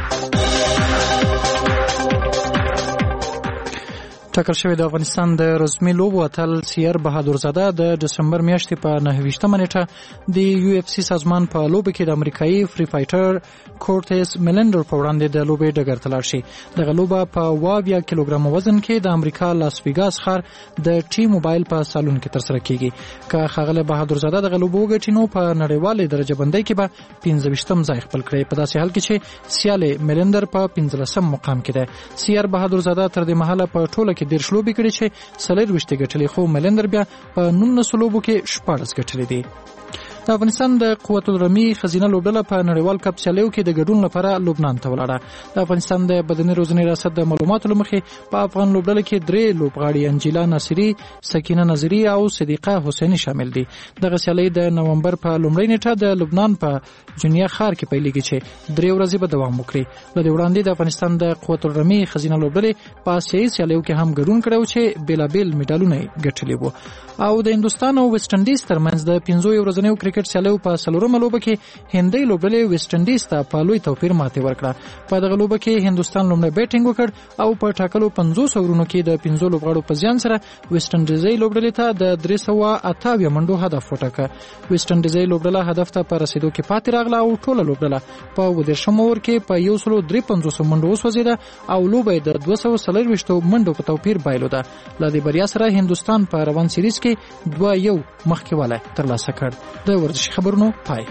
ټاکل شوی د افغانستان د رزمي لوبو اتل سیر بهادر زاده د دسمبر میاشتې په 29 نیټه د یو اف سی سازمان په لوبه کې د امریکایي فری فایټر کورټیس میلندر په وړاندې د لوبې ډګر ته لاړ شي. دغه لوبه په 20 کیلوګرام وزن کې د امریکا لاس ویګاس ښار د ټي موبایل په سالون کې تر سره کیږي. که خغله بهادر زاده دغه لوبه وګټي نو په نړیواله درجه بندۍ کې به 15م ځای خپل کړي. په داسې حال کې چې سیاله میلندر په 15م مقام کې ده. سیر بهادر زاده تر دې مهاله په ټوله کې 10 لوبې کړې چې 40 ګټلې خو ملندر بیا په 19 لوبو کې 14 ګټلې دي. د افغانستان د قوت الرمی خزینه لوبډله په نړیوال کپ سیالیو کې د ګډون لپاره لبنان ته ولاړه. د افغانستان د بدني روزنې ریاست د معلوماتو لمخې په افغان لوبډله کې 3 لوبغاړي انجیلا ناصری، سکینه نظری او صدیقه حسینی شامل دي. دغه سیالي د نومبر په لومړۍ نیټه د لبنان په جنیا ښار کې پیلېږي چې 3 ورځې به دوام وکړي. له دې وړاندې د افغانستان د قوت الرمی خزینه لوبډلې په آسیایي سیالیو کې هم ګډون کړو چې بیلابیل میډالونه ګټلي وو. او د هندستان او ویسټ انډیز ترمنځ د 15 ورځنیو کرکټ سیالیو په څلورمه لوبه کې هندۍ لوبډلې ویسټ انډیز ته په لوی توپیر ماتې ورکړه. په دغه لوبه کې هندوستان لومړی بیټینګ وکړ او په ټاکلو 50 اورونو کې د 15 لوبغاړو په زیان سره ویسټ انډیزي لوبډلې ته د 328 منډو هدف وټاکه. ویسټ انډیزي لوبډله هدف ته په رسیدو کې پاتې راغله او ټوله لوبډله په 13 اوور کې په 153 منډو وسوځیده او لوبه د 240 منډو په توپیر بایلوده. له دې بریا سره هندوستان په روان سیریز کې 2-1 مخکې والی ترلاسه کړ. د ورزشي خبرونو پای.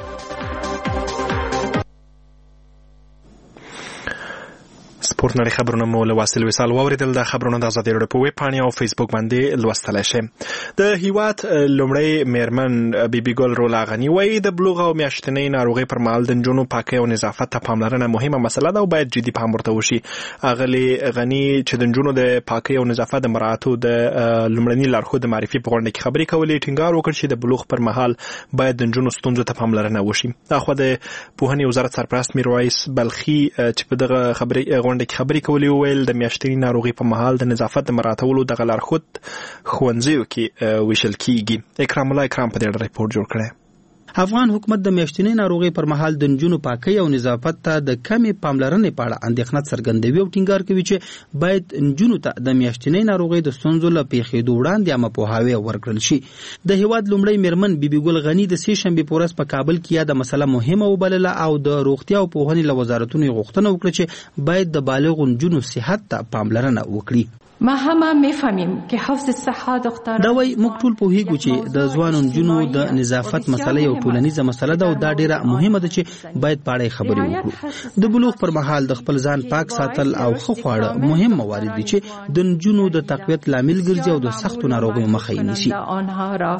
سپورت نړۍ خبرونه مو له واصل وصال واوریدل. د خبرونو د ازادي راډیو په ویب پاڼه او فیسبوک باندې لوستلای شئ. د هیواد لومړی میرمن بیبي ګل رولا غنی وایي د بلوغ او میاشتنۍ ناروغۍ پر مهال د نجونو پاکۍ او نظافت ته پاملرنه مهمه مسله ده او باید جدي پام ورته وشي. اغلی غنی چې د نجونو د پاکۍ او نظافت د مراعاتو د لومړني لارښود معرفي په غونډه کې خبرې کولې. ټینګار وکړ چې د بلوغ پر مهال باید د نجونو ستونزو ته پاملرنه وشي. اخو د پوهنې وزارت سرپرست میرویس بلخي چې په دغه خبرې خبرې کولې ویل د میاشتنۍ ناروغۍ په مهال د نظافت د مراعاتولو دغه لارښود ښوونځیو کې ویشل کیږي. اکرام الله اکرام په دې ریپورت جوړ کړی. افغان حکومت د میاشتنۍ ناروغۍ پر مهال د نجونو پاکۍ او نظافت ته د کمې پاملرنې په اړه اندېښنه څرګندوي او ټینګار کوي چې باید نجونو ته د میاشتنۍ ناروغۍ د ستونزو له پیښېدو وړاندې عامه پوهاوی ورکړل شي. د هیواد لومړی میرمن بیبي ګل غنی د سې شنبې په ورځ په کابل کې یاده مسله مهمه وبلله او د روغتیا او پوهنې له وزارتونو غوښتنه وکړه چې باید د بالغو نجونو صحت ته پاملرنه وکړي. ما همه میفهمیم که حفظ صحه دختران دا وای موږ ټول پوهیږو چې د ځوانو نجونو د نظافت مسله یو ټولنیزه مسله ده او دا ډیره مهمه ده چې باید په اړه خبرې وکړو. د بلوغ پر مهال د خپل ځان پاک ساتل او ښه خواړه مهم موارد دي چې د نجونو د تقویت لامل ګرځي او د سختو ناروغیو مخه یې نیسي. آنها را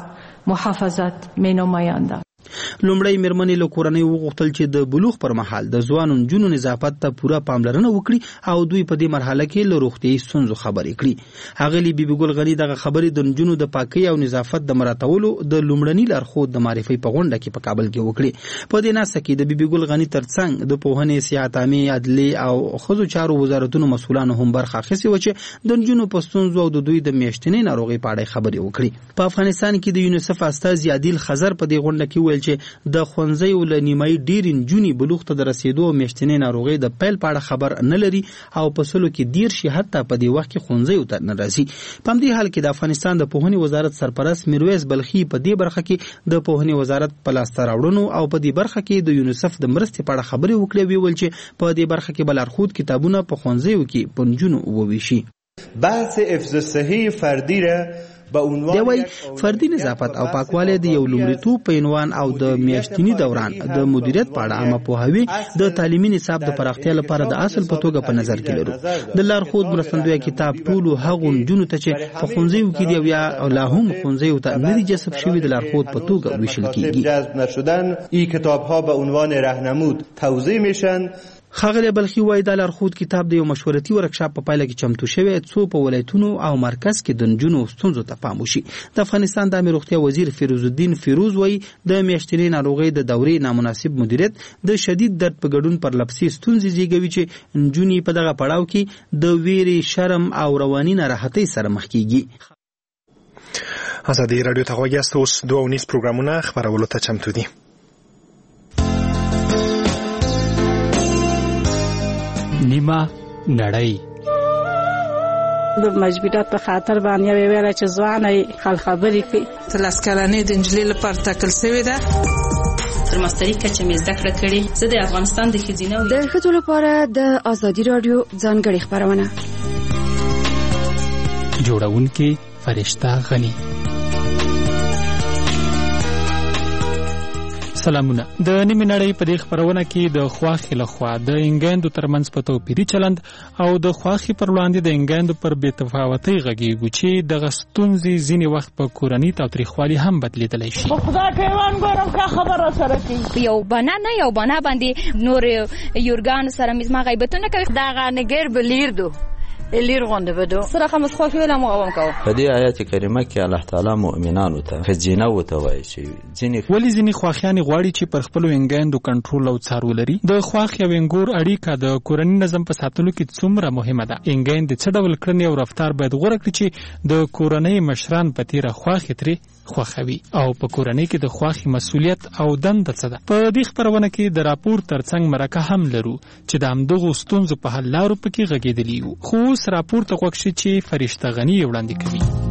محافظت مینمایند. لومړی میرمنې له کورنۍ وغوښتل چې د بلوغ پر مهال د ځوانو نجونو نظافت ته پوره پاملرنه وکړي او دوی په دې مرحله کې له روغتیايي ستونزو خبرې کړي. اغلی بیبي ګل غنی دغه خبرې د نجونو د پاکۍ او نظافت د مراعاتولو د لومړني لارښود د معرفي په غونډه کې په کابل کې وکړي. په دې ناسه کې د بیبي ګل غنی ترڅنګ د پوهنې، صحت عامه، عدلیې او ښځو چارو وزارتونو مسؤلانو هم برخه اخیستې و چې د نجونو په ستونزو او د دوی د میاشتنۍ ناروغۍ په اړه خبرې وکړي. په افغانستان کې د یونیسف استازي عادل خزر په دې غونډه کې ویل چې د ښوونځیو له نیمایي ډېرې نجونې بلوغ ته د رسېدو او میاشتنۍ ناروغۍ د پیل په اړه خبر نه لري او په سلو کې 10 حتی په دې وخت کې ښوونځیو ته نه راځي. په همدې حال کې د افغانستان د پوهنې وزارت سرپرست میرویس بلخي په دې برخه کې د پوهنې وزارت په لاسته راوړنو او په دې برخه کې د یونیسف د مرستې په اړه خبرې وکړې. ویل چې په دې برخه کې به لارښود کتابونه په ښوونځیو کې په نجونو وویشي. بحث حفظ صحی فردی را دی وای فردي نظافت او پاکوالی د یو لومړیتوب په عنوان او د میاشتني دوران د مدیریت په اړه عامه پوهاوی د تعلیمي نصاب د پراختیا لپاره د اصل په توګه په نظر کې لرو. د لارښود مرستندوی کتاب ټولو هغو نجونو ته چې په ښوونځیو کې دی یا لا هم ښوونځیو ته نه دي جذب شوي د لارښود په توګه ویشل کیږي. جذب نشدن این کتاب‌ها به عنوان راهنمود توزیع میشن. ښاغلی بلخي وایي دا لارښود کتاب د یو مشورتي ورکشاپ په پایله کې چمتو شوی څو په ولایتونو او مرکز کې د نجونو ستونزو ته پام وشي. د افغانستان د عامه روغتیا وزیر فیروز الدین فیروز وایي د میاشتنۍ ناروغۍ د دورې نامناسب مدیریت د شدید درد په ګډون پر لپسي ستونزې زیږوي چې نجونې په دغه پړاو کې د ویرې، شرم او رواني ناراحتۍ سره مخ کیږي. ازادي راډیو ته غوږ یاست. اوس 2 پروګرامونه خبرولو ته چمتو دي. نیمه نړۍ د مجبوریت په خاطر باندې ویل چې ځواني خل خبرې کوي. تلاس کلنې د انجلۍ لپاره ټاکل شوې ده. تر ماسترۍ کچه مې زده کړه کړې. زه د افغانستان د ښځینه د ښځو لپاره د ازادي راډیو ځانګړې خبرونه جوړونکې فرشته غنی. سلامونه. د نیمه نړۍ په دې خبرونه کې د خواخي لخوا د انګاندو ترمنځ په توپیري چلند او د خواخي پر وړاندې د انګاندو پر بې تفاوتۍ غږیږي چې د غستونځي ځینې وخت په کورنۍ تاوتریخوالي هم بدلیدلی شي. خدای پیوان ګورم کا خبره سره کوي. یو بنا باندې نور یورګان سره مزما غیبتونه کوي. دا غنګر بلیر دو لیر غونډه بده سره خمس خو ویل مو غوم کو. په دې آیت کریمه کې الله تعالی مؤمنانو ته خزینه وتوي چې ځینې خواخیان غواړي چې پر خپل انګاندو کنټرول او څار ولري. د خواخي او انګور اړیکه د کورنۍ نظم په ساتلو کې څومره مهمه ده. انګاند څه ډول کړنې او رفتار باید غوړه کړي چې د کورنۍ مشران په تیره خواخي ترې خوښوي او په کورنۍ کې د خواخي مسؤلیت او دنده څه ده. په دې خبرونه کې د راپور ترڅنګ مرکه هم لرو چې د همدغو ستونزو په حل لارو پکې غږېدلي یو. خو اوس راپور ته غوږ شي چې فرشته غني وړاندې کوي.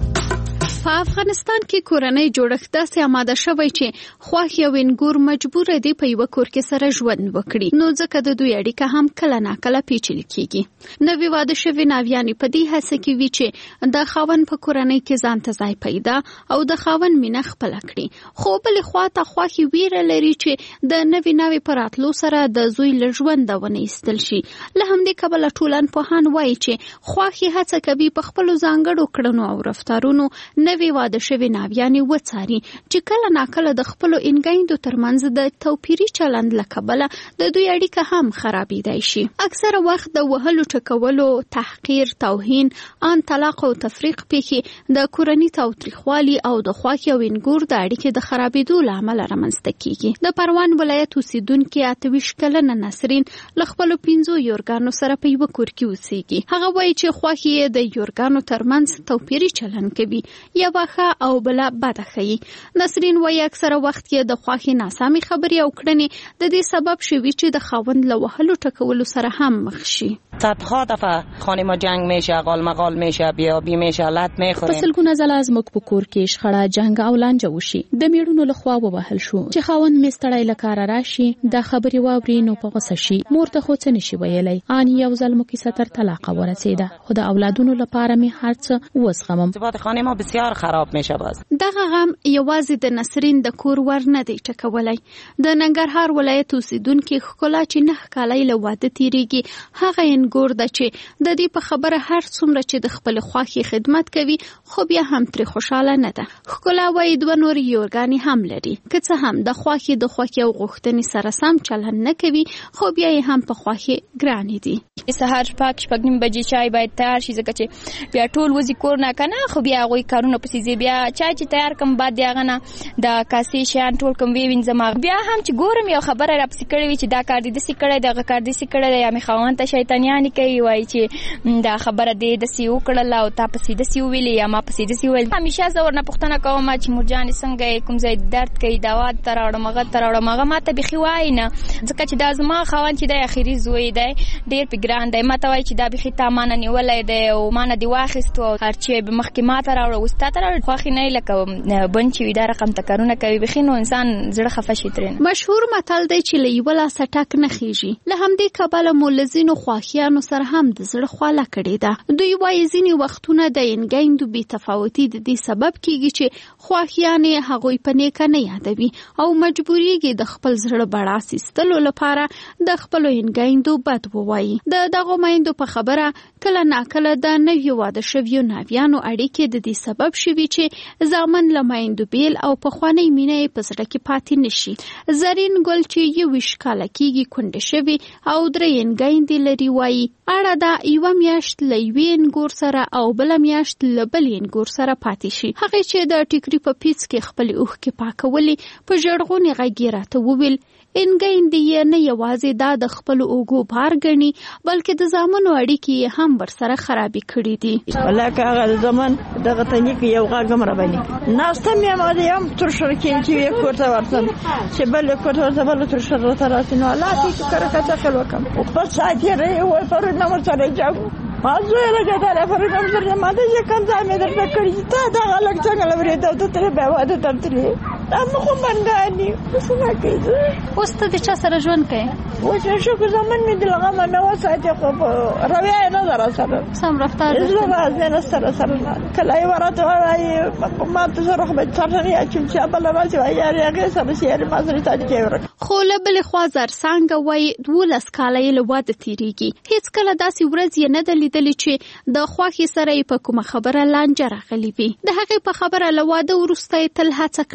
په افغانستان کې کورنۍ جوړښت داسې آماده شوی چې خواښ او انګور مجبور دي په یو کور کې سره ژوند وکړي، نو ځکه د دوی اړیکه هم کله ناکله پیچلې کیږي. نوې واده شوي ناویانې په دې هڅه کې وي چې د خاوند په کورنۍ کې ځان ته ځای پیدا او د خاوند مینه خپله کړي. خو بلې خوا ته خواښې ویره لري چې د نوې په راتلو سره د زوی له ژونده ونه ایستل شي. له همدې کبله ټولنپوهان وایي چې خواښې هڅه کوي په خپلو ځانګړو کړنو او رفتارونو نوې واده شوي ناویانې وڅاري چې کله ناکله د خپلو انګایندو ترمنځ د توپیري چلند له کبله د دوی اړیکه هم خرابېدای شي. اکثره وخت د وهلو ټکولو، تحقیر، توهین، ان طلاق او تفریق پیښې د کورني تاوتریخوالي او د خواښې او انګور د اړیکې د خرابېدو له امله رامنځته کیږي. د پروان ولایت اوسیدونکې 28 کلنه نسرین له خپلو 5 یورګانو سره په یوه کور کې اوسېږي. هغه وایي چې خواښې یې د یورګانو ترمنځ توپیري چلند کوي، یوه ښه او بله بده ښیي. نسرین وایي اکثره وخت کې د خواښې ناسمې خبرې او کړنې د دې سبب شوي چې د خاوند له وهلو ټکولو سره هم مخ شي. صدها دفعه خانه ما جنگ میشه، قال مقال میشه، بیابی میشه، لط میخوریم. په سلګونه ځله زموږ په کور کې شخړه، جنگ او لانجه وشي. د میړونو له خوا ووهل شو چې خاوند مې ستړی له کاره راشي، دا خبرې واوري نو په غوسه شي. مور ته خو څه نشي ویلی. ان یو ځل مو کیسه تر طلاق ورسېده، خو د اولادونو لپاره مې هر څه وزغمم. ثبات خانه ما بسیار خراب میشه. باز دغه غم یوازې د نسرین د کور ور نه دی ټکولی. د ننګرهار ولایت اوسیدونکې ښکلا چې 9 کاله له واده تیریږي، هغه انګور ده چې د دې په خبره هر څومره چې د خپل خواښې خدمت کوي خو بیا هم ترې خوشاله نه ده. ښکلا وایي 2 نورې یورګانې هم لري، که څه هم د خواښې د خوښې او غوښتنې سره سم چلند نه کوي، خو بیا یې هم په خواښې ګرانې دي. سهار شپږ نیم بجې چای باید تیار شي، ځکه چې بیا ټول وځي کور نه کنه، خو بیا هغوی کارونه پسې ځي. بیا چای چې تیار کم بعد د هغه نه د کاسې شیان ټول کم وینځم. بیا هم چې ګورم یو خبره راپسې کړې وي چې دا کار دې داسې کړی، دغه کار داسې کړی دی، یا مې خاوند ته شیطانیانې کوي، وایي چې دا خبره دې داسې وکړله او تا پسې داسې وویلې یا ما پسې داسې وویل. همیشه زه ورنه پوښتنه کوم چې مورجانې څنګه یې، کوم ځای درد کوي، دوا ته راوړم، هغه ته راوړم. هغه ما ته بیخي وایي نه، ځکه چې دا زما خاوند چې دی اخري زوی دی، ډېر پې ګران دی. ما ته وایي چې دا بیخي تا ما نه نیولی دی او ما نه دې واخیستو او هر چې مخکې ما ته راوړه اوس تا ته راوړه. خوښې نه لکه بن چې وي دا رقم ته کارونه کوي، بیخي نو انسان زړه خفه شي ترېنه. مشهور متل دی چې له یوه لاسه ټک نه خیږي. له همدې کبله مو له ځینو خواښیانو سره هم د زړه خواله کړې ده. دوی وایي ځینې وختونه د انګایندو بې تفاوتي د دې سبب کیږي چې خواښیانې هغوی په نیکه نه یادوي او مجبوریږي د خپل زړه بړاس ایستلو لپاره د خپلو انګایندو بد ووایي. د دغو میندو په خبره کله ناکله د نویو واده شویو ناویانو اړیکې د دې سبب شوي چې زامن له میندو بیل او پخوانۍ مینه یې په زړه کې پاتې نشي. زرین ګل چې 21 کاله کېږي کونډه شوې او 3 انګایندې لري، وایي اړه ده یوه میاشت له یوې انګور سره او بله میاشت له بلې انګور سره پاتې شي. هغې چې د ټیکري په پیڅ کې خپلې اوښکې پاکولې په ژړغونې غږ یې راته وویل انګایندې یې نه یوازې دا د خپلو اوږو بار ګڼي بلکې د زامنو اړیکې یې هم ورسره خرابې کړي دي. لکه هغه د زمن دغه تنیک یو غږ هم راباندې ناسته مې هم د یم ترشر کې یې کور ته ورتم چې بل کور ته ورته بل ترشر راته راسي نو الله دې کړه کته خل وکم په ساعت یې وای پر نو ورته جاګو ما زوی راځه پر نو ورته ما دې کوم ځای مې درته کړی ته دا غلط څنګه لوري ته تر به واده ترتلې دا مخه باندې څنګه کوي اوس ته د چا سره ژوند کوي؟ اوس شو که زمون مې دلغه ما نو ساعت خو رویا نه درسره سم رفتار دې زه نه سره کله یې ورته وایي ما ته سره خو به ترنه چې بل راځي وایي هغه سره شهر ما سره تاج کوي. خو له بلې خوا زرڅانګه وایي 12 کاله یې له واده تیریږي. هیڅ کله داسې ورځ یې نه ده لیدلې چې د خواښې سره یې په کومه خبره لانجه راغلې وي. د هغې په خبره له واده وروسته یې تل هڅه کړې چې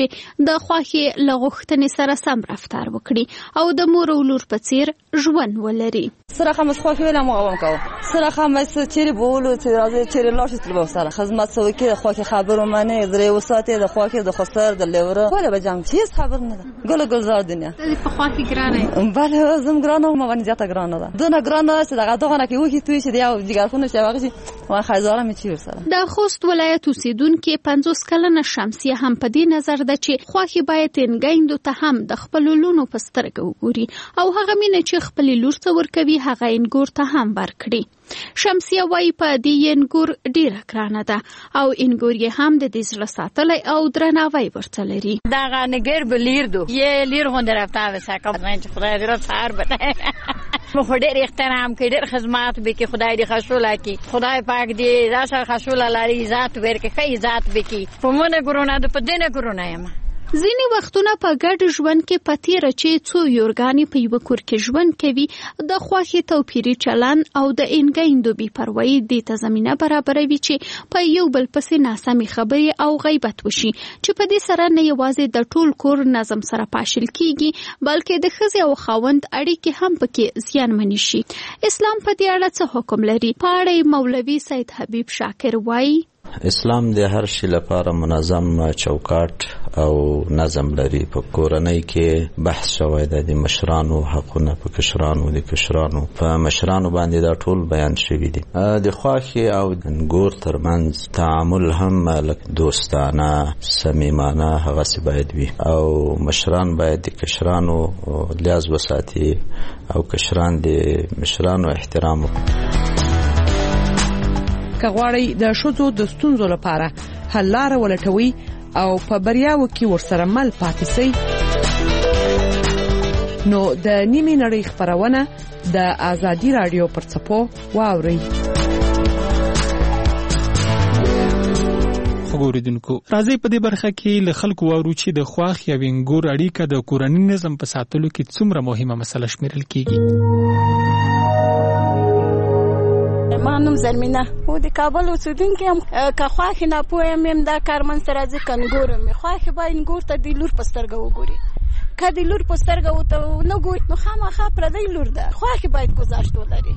چې د خواخي لغښتنې سره سم رفتار وکړي او د مور او لور په څیر ژوند ولري. سره خمس خواخي ویل مو کوم سره خمس چیرې بولو چې راځي چیرې لاړ شي تل سره خدمت سوي کې خواخي خبرو منه درې وساته د خواخي د خسر د لوره ولا بجام هیڅ خبر نه ده ګل گلزار دنیا د په خواخي ګرانه بله زم ګرانه ما باندې زیاته ګرانه ده دونه ګرانه چې دغه نه کې وکی توي چې یو جګرخونه چې واغشي وای خزاره می چیر سره. د خوست ولایت اوسیدونکو 50 کلنه شمسیه هم په دې نظر ده چې خواخي باید انګیندو ته هم د خپل لونو په سترګه وګوري او هغه مینه چې خپل لور ته ورکوي هغه انګور ته هم ورکړي. شمسیه وای په دې انګور ډیره ګرانه ده او انګور یې هم د دې زړه ساتلای او درناوی ورته لري. دا غنګر بلیر دو یې لیر غوند رافتا وساکه باندې خدای دې رسار بته مو ډېر احترام کوي ډېر خدمات به کې خدای دې خشوله کی خدای پاک دې راشه خشوله لري ذات ورکه خی ذات به کی په مونږ ګورونه د پدینه ګورونه یم. ځینې وختونه په ګډ ژوند کې پتیره چې څو یورګانې په یو کور کې ژوند کوي د خواخي توپیری چلن او د انګیندو بې پروایي دې ته زمینه برابروي چې په یو بل پسې ناسمې خبرې او غیبت وشي چې په دې سره نه یوازې د ټول کور نظم سره پاشل کیږي بلکې د ښځې او خاوند اړیکې هم پکې زیانمن شي. اسلام په دې اړه څه حکم لري؟ په اړه مولوي سید حبیب شاکر وایي اسلام د هر شي لپاره منظم چوکاټ او نظم لري. په کورنۍ کې بحث شوی د مشرانو حقونه په کشرانو د کشرانو په مشرانو باندې دا ټول بیان شوی دي. د خواخي او انګور ترمنځ تعامل هم دوستانه صمیمانه هغه څه باید وي او مشران باید د کشرانو لیاز وساتي او کشران د مشرانو احترام وکړي. کغواړی د شوزو د ستونزو لپاره حل لاره ولټوي او په بریاو کې ورسره مل پاتې سي نو د نیمه نړۍ خبرونه د آزادي رادیو پر څپو واوري. خبردونکو راځي په دې برخه کې له خلکو واورو چې د خواخي او انګور اړیکه د کورنۍ نظم په ساتلو کې څومره مهمه مسله شمیرل کیږي. مانم زرمینه و د کابل اوسیدونکو هم که خواخي نه پوهیم هم دا کارمن سره ځکه انګور مې خواخي باید انګور ته د لور په سترګه وګوري که د لور په سترګه ورته نه ګوري نو خامخا پردی لور ده خواخي باید گذاشت ولري.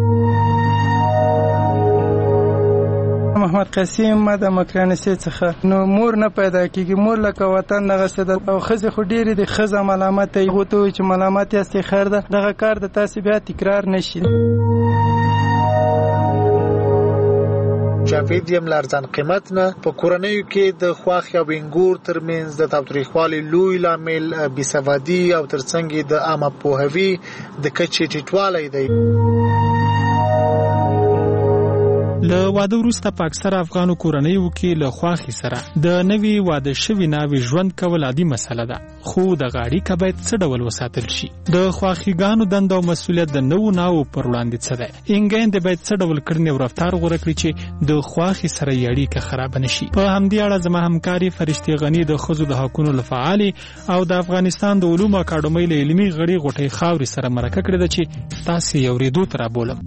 محمد قاسم ما د مکرانسي څخه نو مور نه پیدا کیږي مور لکه وطن دغه څه او خزه خو ډېری د خزه ملامت ای غوته چې ملامت یې استخار ده دغه کار د تاسو بیا تکرار نشي. جاوید یم لارزان قیمت نه په کورنیو کې د خواخي او انګور ترمنځ د تاوتریخوالي لوی لامل بېسوادي او ترڅنګ د عامه پوهاوي د کچې ټیټوالی دی. له واده وروسته په اکثره افغانو کورنیو کې له خواخي سره د نوي واده شوي ناوې ژوند کول عادي مسله ده خو دغه اړیکه باید څه ډول وساتل شي؟ د خواخیګانو دنده او مسؤلیت د نوو ناوو پر وړاندې څه دی؟ انګیندې باید څه ډول کړنې او رفتار غوره کړي چې د خواخي سره یې اړیکه خراب نه شي؟ په همدې اړه زما همکاري فرشتي غني د ښځو د حقونو له فعالې او د افغانستان د علومو اکاډمۍ له علمي غړي غوټۍ خاورې سره مرکه کړې ده چې تاسې یې اورېدو ته رابولم.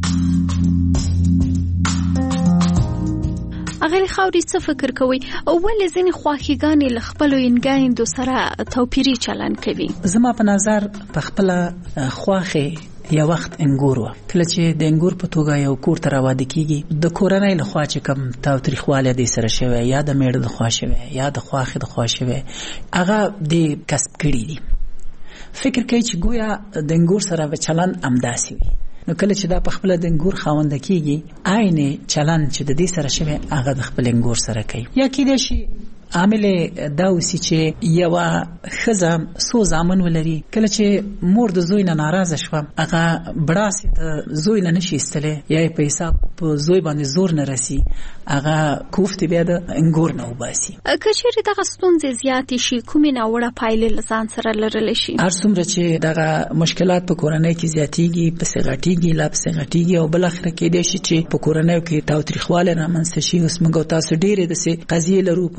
اغلی خاوري څه فکر کوي او ولې ځینې خواخیګانې له خپلو انګایندو سره توپیري چلن کوي؟ زما په نظر په خپل خواخي یو وخت انګور و کله چې د انګور په توګه یو کور ته راواده کیږي د کورنۍ له خوا چې کوم تاوتریخواله دې سره شوی یا د میړه د خوا شوی یا د خواخي د خوا شوی هغه د کسب کړی دي فکر کوي چې گویا د انګور سره چلن امداسي وي نو کله چې دا په خپل د انګور خاوند کیږي عین چلن چې د دې سره شوی هغه د خپل انګور سره کوي یا کېدای شي عامل دا وسی چې یو خزه سو زامن ولري کله چې مور د زوی نه ناراضه شوه هغه بڑاسي ته زوی نه نشي استلې یا په حساب په زوی باندې زور نه رسی هغه کوفت بیا د انګور نه وباسي. کچېرې دغه ستونزې زیاتې شي کومې ناوړه پایلې له ځان سره لرلی شي؟ هر څومره چې دغه مشکلات په کورنۍ کې زیاتېږي پسې غټېږي لا پسې غټېږي او بل اخره کېدای شي چې په کورنۍ کې تاوتریخواله رامنځته شي. اوس موږ تاسو ډېرې داسې قضیې لرو په مختلفو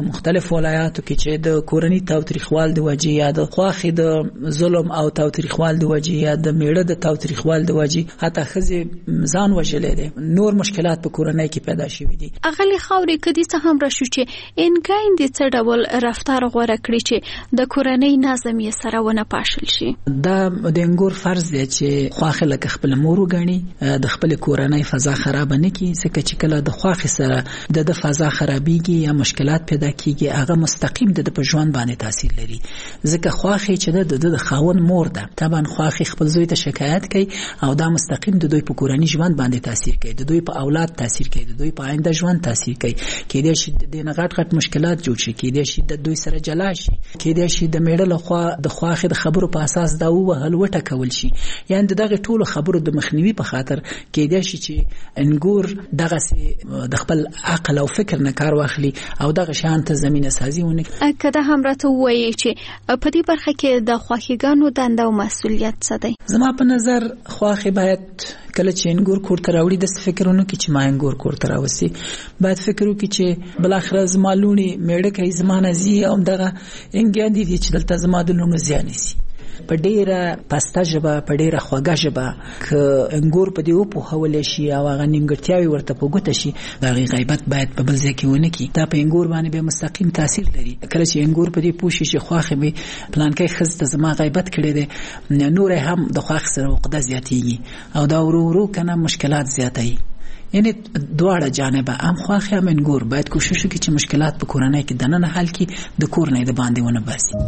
مختلف ولایاتو کې چې د کورنۍ تاوتریخوال د وجې یا د خواخې د ظلم او تاوتریخوال د وجې یا د میړه د تاوتریخوال د وجې حتی ښځې ځان وژلی دی، نور مشکلات په کورنۍ کې پیدا شوي دي. اغلې خاورې کدي څه هم راشو چې انګاندې څه ډول رفتار غوره کړي چې د کورنۍ نظم یې سره ونه پاشل شي. دا د انګور فرض دی چې خواخې لکه خپل مور وګڼي، د خپل کورنۍ فضا خراب نه کړي، ځکه چې کله د خواخې سره د فضا خرابېږي یا مشکلات پیدا کیږي هغه مستقیم د په ژوند باندې تاثیر لري. ځکه خواخې چې د خاوند مور ده، طبعا خواخې خپل زوی ته شکایت کوي او دا مستقیم د دوی په کورنۍ ژوند باندې تاثیر کوي، د دوی په اولاد تاثیر کوي، د دوی په آینده ژوند تاثیر کوي. کېدای شي د غټ مشکلات جوړ شي، کېدای شي د دوی سره جلا شي، کېدای شي د میړه لخوا د خواخې د خبرو په اساس دا ووهل وټکول شي. یعنې دغه ټولو خبرو د مخنیوي په خاطر کېدای شي چې انګور دغه د خپل عقل او فکر نه کار واخلي او دغه شان ته زمينه سازي ونه کړي. کله هم راته وایي چې په دې برخه کې د خواخېګانو دنده او مسؤلیت څه دی؟ زما په نظر خواخې باید کله چې انګور کور ته راوړي د فکرونو کې چې ما انګور کور ته راوستي، باید فکر وکړي چې بلاخره زما لونی میړه کوي زما نه زی او دغه انګاندې دي چې دلته زما د لونو زیان شي. په ډیره پسته ژبه، په ډیره خوږه ژبه که انګور په دې وپوهول شي او هغه نیمګړتیاوې ورته په ګوته شي، د هغې غیبت باید په بل ځای کې ونه کړي. دا په انګور باندې به مستقیم تاثیر لري. کله چې انګور په دې پوه شي چې خواښې مې پلانکی ښځې ته زما غیبت کړی دی، نور هم د خواښې سره عقده زیاتېږي او دا ورو ورو که نه مشکلات زیاتوي. یعنی دواړه جانبه هم خواښې هم انګور باید کوشش وکړي چې مشکلات په کورنۍ کې دننه حل کړي، د کور نه یې د باندې ونه باسي.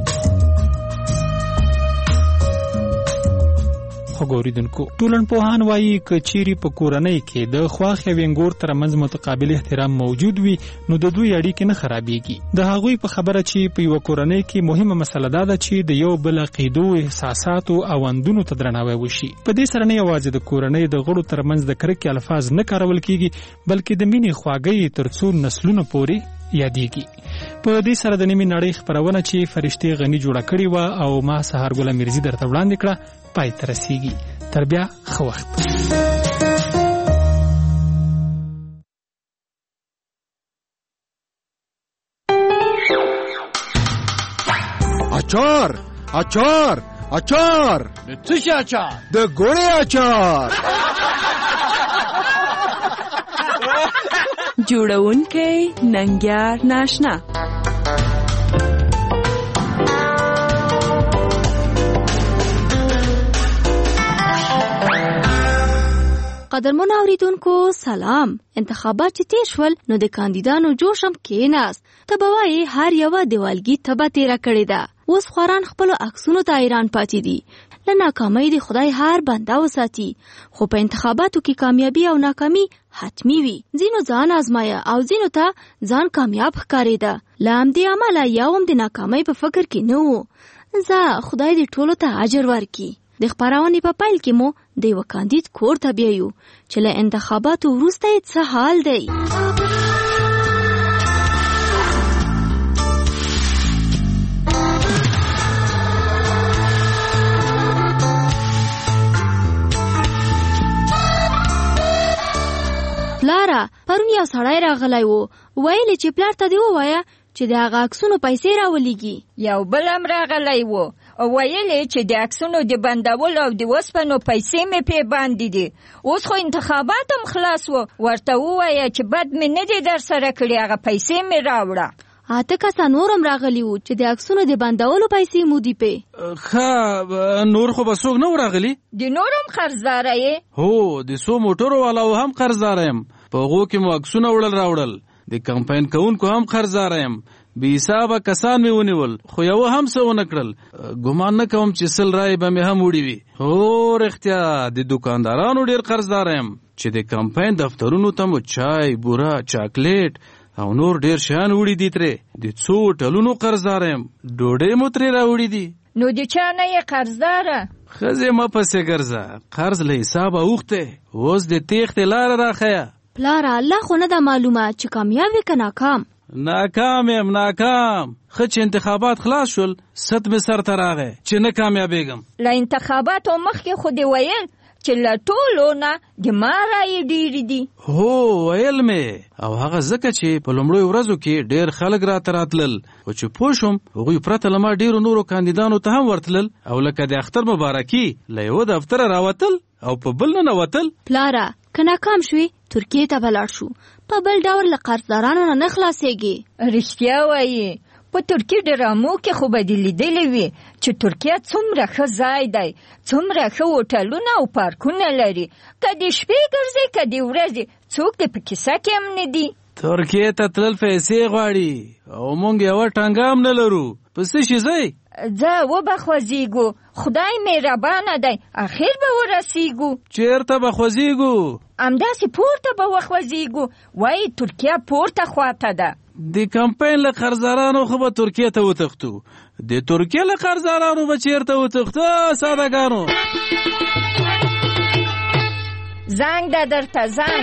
وګوریدونکو ټولنپوهان وایي که چیرې په کورنۍ کې د خواښې او انګور ترمنځ متقابل احترام موجود وي نو د دوی اړیکې نه خرابېږي. د هغوی په خبره چې په یوه کورنۍ کې مهمه مسله دا ده چې د یو بل عقیدو، احساساتو او اندونو ته درناوی وشي. په دې سره نه یوازې د کورنۍ د غړو ترمنځ د کرکې الفاظ نه کارول کېږي، بلکې د مینې خواږۍ تر څو نسلونه پورې یادېږي. په دې سره د نیمې نړۍ خپرونه چې فرشتې غني جوړه کړې وه او ما سهار ګله میرزي درته وړاندې کړه پای ته رسیږي. تر بیا ښه وخت. اچار اچار اچار څه شي اچار؟ د ګوړې اچار. جوړونکی ننګیار ناشنا. قدرمن اوریدونکو سلام. انتخابات چې تیر شول نو د کاندیدانو جوش هم کېناست. ته به وایې هر یوه دیوالګي تبه تیره کړې ده. اوس خواران خپلو عکسونو ته حیران پاتې دي. له ناکامۍ د خدای هر بنده وساتي، خو په انتخاباتو کې کامیابي او ناکامي حتمی وي. ځینو ځان آزمایه او ځینو ته ځان کامیاب ښکارېده. له همدې امله یو هم د ناکامۍ په فکر کې نه و. زه خدای دې ټولو ته اجر ورکړي. د خپرونې په پیل کې مو د یوه کاندید کور ته بیایو چې له انتخاباتو وروسته یې څه حال دی. پلاره پرون یو سړی راغلی و، ویلې چې پلار ته دې ووایه چې د هغه عکسونو پیسې راولېږي. یو بل هم راغلی و، ویلې چې د عکسونو د بندولو او د اوسپنو پیسې مې پې باندې دي. اوس خو انتخابات هم خلاص و، ورته ووایه چې بد مې نه دی در سره کړي، هغه پیسې مې راوړه. اته کسه نور هم راغلی و چې د عکسونو د بندولو پیسې مو دي پې. ښه نور خو به څوک نه و راغلي؟ د نور هم قرضداره یې؟ هو د څو موټرو والاو هم قرضداره یم، په هغو کې مو عکسونه وړل راوړل. د کمپاین کوونکو هم قرضداره یم، بې حسابه کسان مې ونیول خو یو هم څه ونه کړل. ګمان نه کوم چې 100 رایې به مې هم وړي وي. هو رښتیا د دوکاندارانو ډېر قرضداره یم چې د کمپاین دفترونو ته مو چای، بوره، چاکلیټ او نور ډېر شیان وړي دي ترې. د څو هوټلونو قرضداره یم، ډوډۍ مو ترې راوړي دي. نو د چا نه یې قرضداره؟ ښځې مه پسې ګرځه، قرض له حسابه اوښتی، اوس د تېښتې لاره راښیه. پلاره الله خو نه ده معلومه چې کامیاب وي که ناکام. ناکام یم ناکام. ښه چې انتخابات خلاص شول ست مې سر ته راغی چې نه کامیابېږم. له انتخاباتو مخکې خو دې ویل چې له ټولو نه د ما رایې ډېرې دي. هو ویل مې، او هغه ځکه چې په لومړیو ورځو کې ډېر خلک راته راتلل، او چې پوه شوم هغوی پرته له ما ډېرو نورو کاندیدانو ته هم ورتلل، او لکه د اختر مبارکي له یوه دفتره راوتل او په بل نه نوتل. پلاره که ناکام شوې ترکیې ته به لاړ شو، په بل ډول له قرضدارانو نه خلاصېږي. رښتیا وایي، په ترکیې ډرامو کې خو به دې لیدلې وي چې ترکیه څومره ښه ځای دی، څومره ښه هوټلونه او پارکونه لري. که د شپې ګرځې که د ورځې، څوک دې په کیسه کې هم نه دي. ترکیې ته تلل پیسې غواړي، او موږ یوه ټنګه هم نه لرو. په څه شي ځئ؟ ځه وبه خوځېږو، خدای مهربانه دی، اخر به ورسېږو. چېرته به خوځېږو؟ همداسې پورته به وخوځېږو، وایي ترکیه پورته خواته ده. د کمپاین له قرضدارانو خو به ترکیې ته وتښتو، د ترکیې له قرضدارانو به چېرته وتښتو؟ سادهګانو زنګ ده درته زنګ.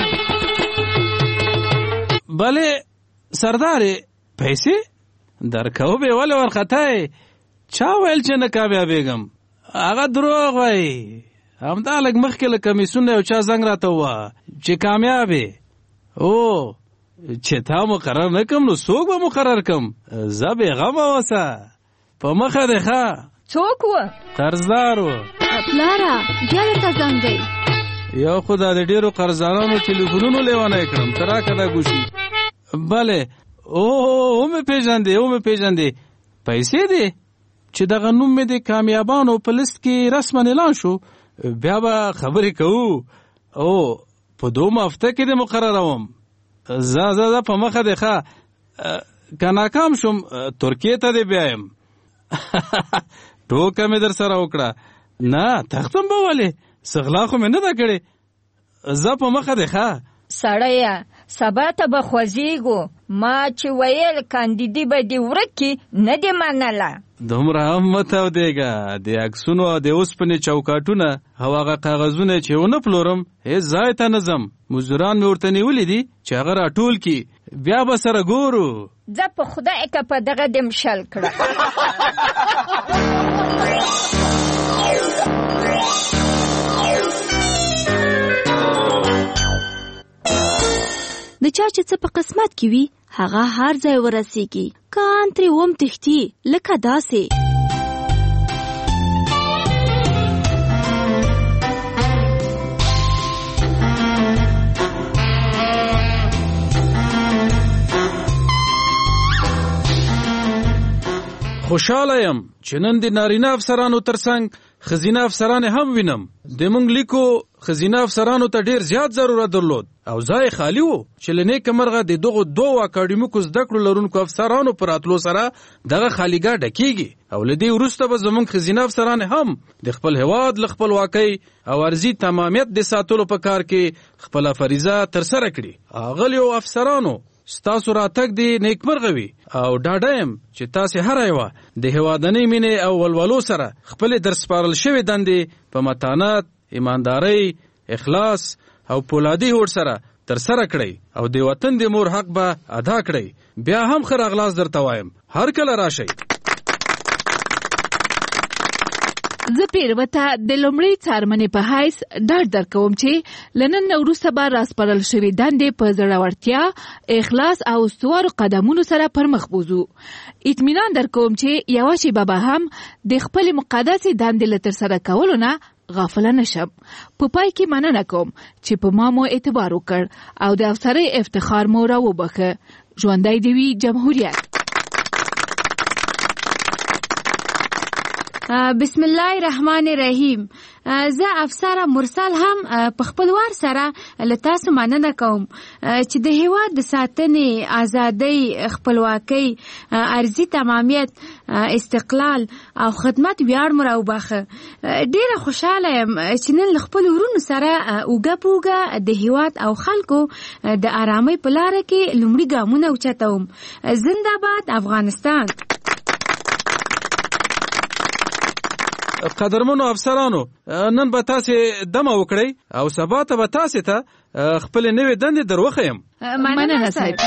بلې سردارې، پیسې درکوو به ولې وارخطی؟ چا ویل چې نه کامیابېږم؟ هغه دروغ وایي. همدا لږ مخکې له کمیسیون یو چا زنګ راته ووهه چې کامیابې. او چې تا مقرر نه کم نو څوک به مقرر کم؟ زه بېغمه اوسه، په مخه دې ښه. څوک و؟ قرضدار و. پلاره بیا درته زنګ دی. یو خو دا د ډېرو قرضدارانو ټلیفونونو لیونی کړم، ته راکه دا ګوشي. بلې ومې پېژندې. پیسې دې چې دغه نوم مې د کامیابانو په لیست کې رسما اعلان شو، بیا به خبرې کوو. او په 2 هفته کې دې مقرروم. زه په مخه دې ښه، که ناکام شم ترکیې ته دې بیایم. ټوکه مې در سره وکړه. نه تختم به ولې، سغلا خو مې نه ده کړې. زه په مخه دې ښه. سړیه سبا ته به خوځېږو، ما چې ویل کاندیدي به دې ورک کي، نه دې منله. دومره هم مه تودېږه. د عکسونو او د اوسپنې چوکاټونه او هغه کاغذونه چې ونه پلورم هېڅ ځای ته نه ځم. مزدوران مې ورته نیولي دي چې هغه راټول کي، بیا به سره ګورو. ځه په خدای که په دغه دې مشل کړه. د چا چې څه په قسمت کې وي هغه هر ځای ورسیږي، کان ترې وم تښتي لکه داسې. خوشحاله یم چې نن د نارینه افسرانو ترڅنګ ښځینه افسران هم وینم. د موږ لیکو ښځینه افسرانو ته ډیر زیات ضرورت درلود او ځای خالی و چې له نیکه مرغه د دغو 2 اکاډمیکو زده کړو لرونکو افسرانو پر راتلو سره دغه خالیګاه ډکېږي. او له دې وروسته به زموږ ښځینه افسران هم د خپل هیواد له خپلواکۍ او ارضي تمامیت د ساتلو په کار کې خپله فریضه ترسره کړي. اغلیو افسرانو، ستاسو راتګ دی نیکمرغه وي او ډاډه یم چې تاسې هره یوه د هیوادنۍ مینې او ولولو سره خپلې درسپارل شوې دندې په متانت، ایماندارۍ، اخلاص او پولادي هوډ سره ترسره کړئ او د وطن د مور حق به ادا کړئ. بیا هم ښه راغلاست درته وایم، هر کله راشئ. زه پیروته د لومړۍ څارمنې په حیث ډاډ درکوم چې له نن نه وروسته به راسپارل شوې دندې په زړورتیا، اخلاص او استوارو قدمونو سره پرمخ بوځو. اطمینان درکوم چې یوه شېبه به هم د خپلې مقدسې دندې له ترسره کولو نه غافله نشم. په پای کې مننه کوم چې په ما مو اعتبار وکړ او د افسرۍ افتخار مو راوبخه. ژوندی دې وي جمهوریت. بسم الله الرحمن الرحیم. زه افسر مرسل هم په خپل وار سره له تاسو مننه کوم چې د هیواد د ساتنې، ازادۍ، خپلواکۍ، ارضي تمامیت، استقلال او خدمت ویاړ مو راوبخه. ډیره خوشحاله یم چې نن له خپلو ورونو سره اوږه په اوږه د هیواد او خلکو د آرامۍ په لاره کې لومړي ګامونه اوچتوم. زنده‌باد افغانستان. قدرمنو افسرانو، نن به تاسې دمه وکړئ او سبا ته به تاسې ته خپلې نوې دندې در وښیم. مننه صاحب.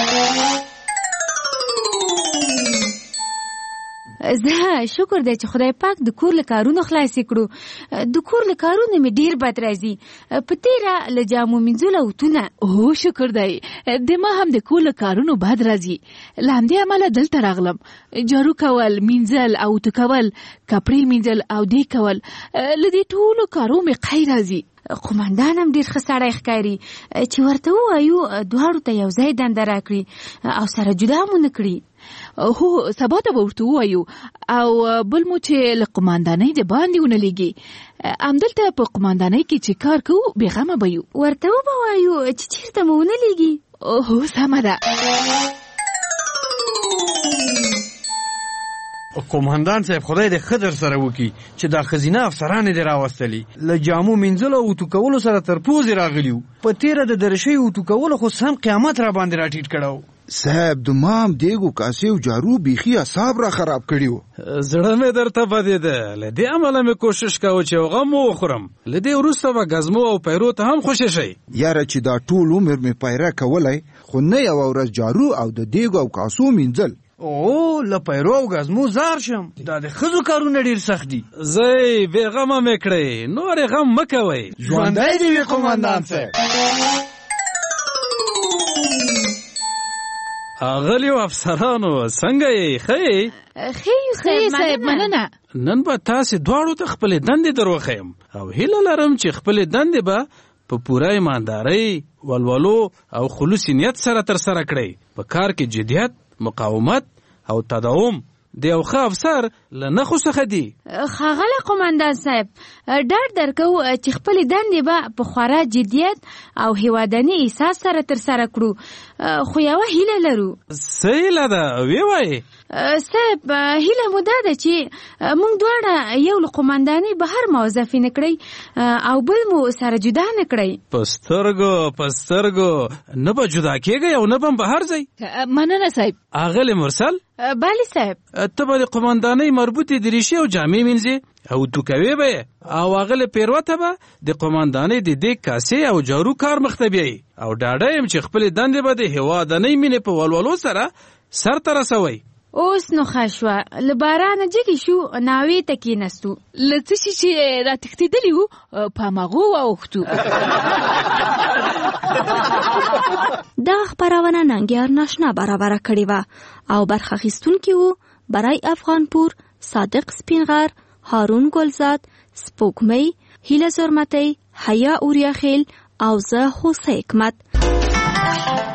زه شکر دی چې خدای پاک د کور له کارونو خلاصې کړو. د کور له کارونو مې ډیر بد راځي. په تیره له جامو مینځلو اوتونه. هو شکر دی، د ما هم د کور له کارونو بد راځي. له همدې امله دلته راغلم. جارو کول، مینځل او اوتو کول، کپړې مینځل او دې کول، له دې ټولو کارو مې قی راځي. قومندان هم ډیر ښه سړی ښکاري چې ورته ووایو دواړو ته یو ځای دنده راکړي او سره جدا مو نه کړي. هو سبا ته به ورته ووایو، او بل مو چې له قومندانۍ د باندې ونه لېږي، همدلته په قومندانۍ کې چې کار کوو بېغمه به یو. ورته وبه وایو چې چېرته مو ونه لېږي. هو سمه ده. قومندان صاحب خدای دې ښه در سره وکړي چې دا ښځینه افسرانې دې راوستلي. له جامو مینځلو او اوتو کولو سره تر پوزې راغلي وو. په تېره د درشۍ اوتو کولو خو سم قیامت را باندې راټیټ کړی و. صاحب د مام دیګو کاسې او جارو بیخي اعصاب را خراب کړي وو. زړه مې درته بدېده. له دې امله مې کوشش کوو چې غم وخورم. له دې وروسته به ګزمو او پیرو ته هم خوشې شئ. یاره چې دا ټول عمر مې پیره کولی، خو نه یوه ورځ جارو او د دیګو او کاسو مینځل. او له پیرو او ګزمو زار شم. دا د ښځو کارونه ډېر سخت دي. زی بېغمه مې کړئ، نورې غم مه کوئ. ژوندی دې وي قومندان صاحب. اغلیو افسرانو څنګه یې؟ ښه یې؟ ښه یې صاحب، مننه. نن به تاسې دواړو ته خپلې دندې در وښیم او هیله لرم چې خپلې دندې به په پوره ایماندارۍ، ولولو او خلوص نیت سره ترسره کړئ. په کار کې جدیت، مقاومت او تداوم د یو ښه افسر له نښو څخه دي. ښاغلی قومندان صاحب، ډاډ درکوو چې خپلې دندې به په خورا جدیت او هیوادني احساس سره ترسره کړو، خو یوه هیله لرو. څه هیله ده؟ ویې وایې. صاحب، هیله مو دا ده چې موږ دواړه یو له قومندانۍ بهر موظفې نه کړئ او بل مو سره جدا نه کړئ. په سترګو نه به جدا کېږئ او نه به بهر ځئ. مننه صاحب. اغلې مرسل. بله صاحب. ته به د قومندانۍ مربوطې دریشې او جامې مینځې او تو کوې به یې، او اغلې پیروه ته به د قومندانۍ د دیګ کاسې او جارو کار مخته بیایي. او ډاډه یم چې خپلې دندې به د هېوادنۍ مینې په ولولو سره سرته رسوئ. اوس نو ښه شوه، له بارانه جګې شو، ناوې ته کېنستو. له څه شي چې را تښتېدلي وو په هماغو واوښتو. دغه خپرونه ننګیار ناشنا برابره کړې وه او برخه اخیستونکي وو برای افغانپور، صادق سپینغر، هارون ګلزاد، سپوږمۍ، هیله زرمتی، حیا اوریاخیل او زه هوسه حکمت.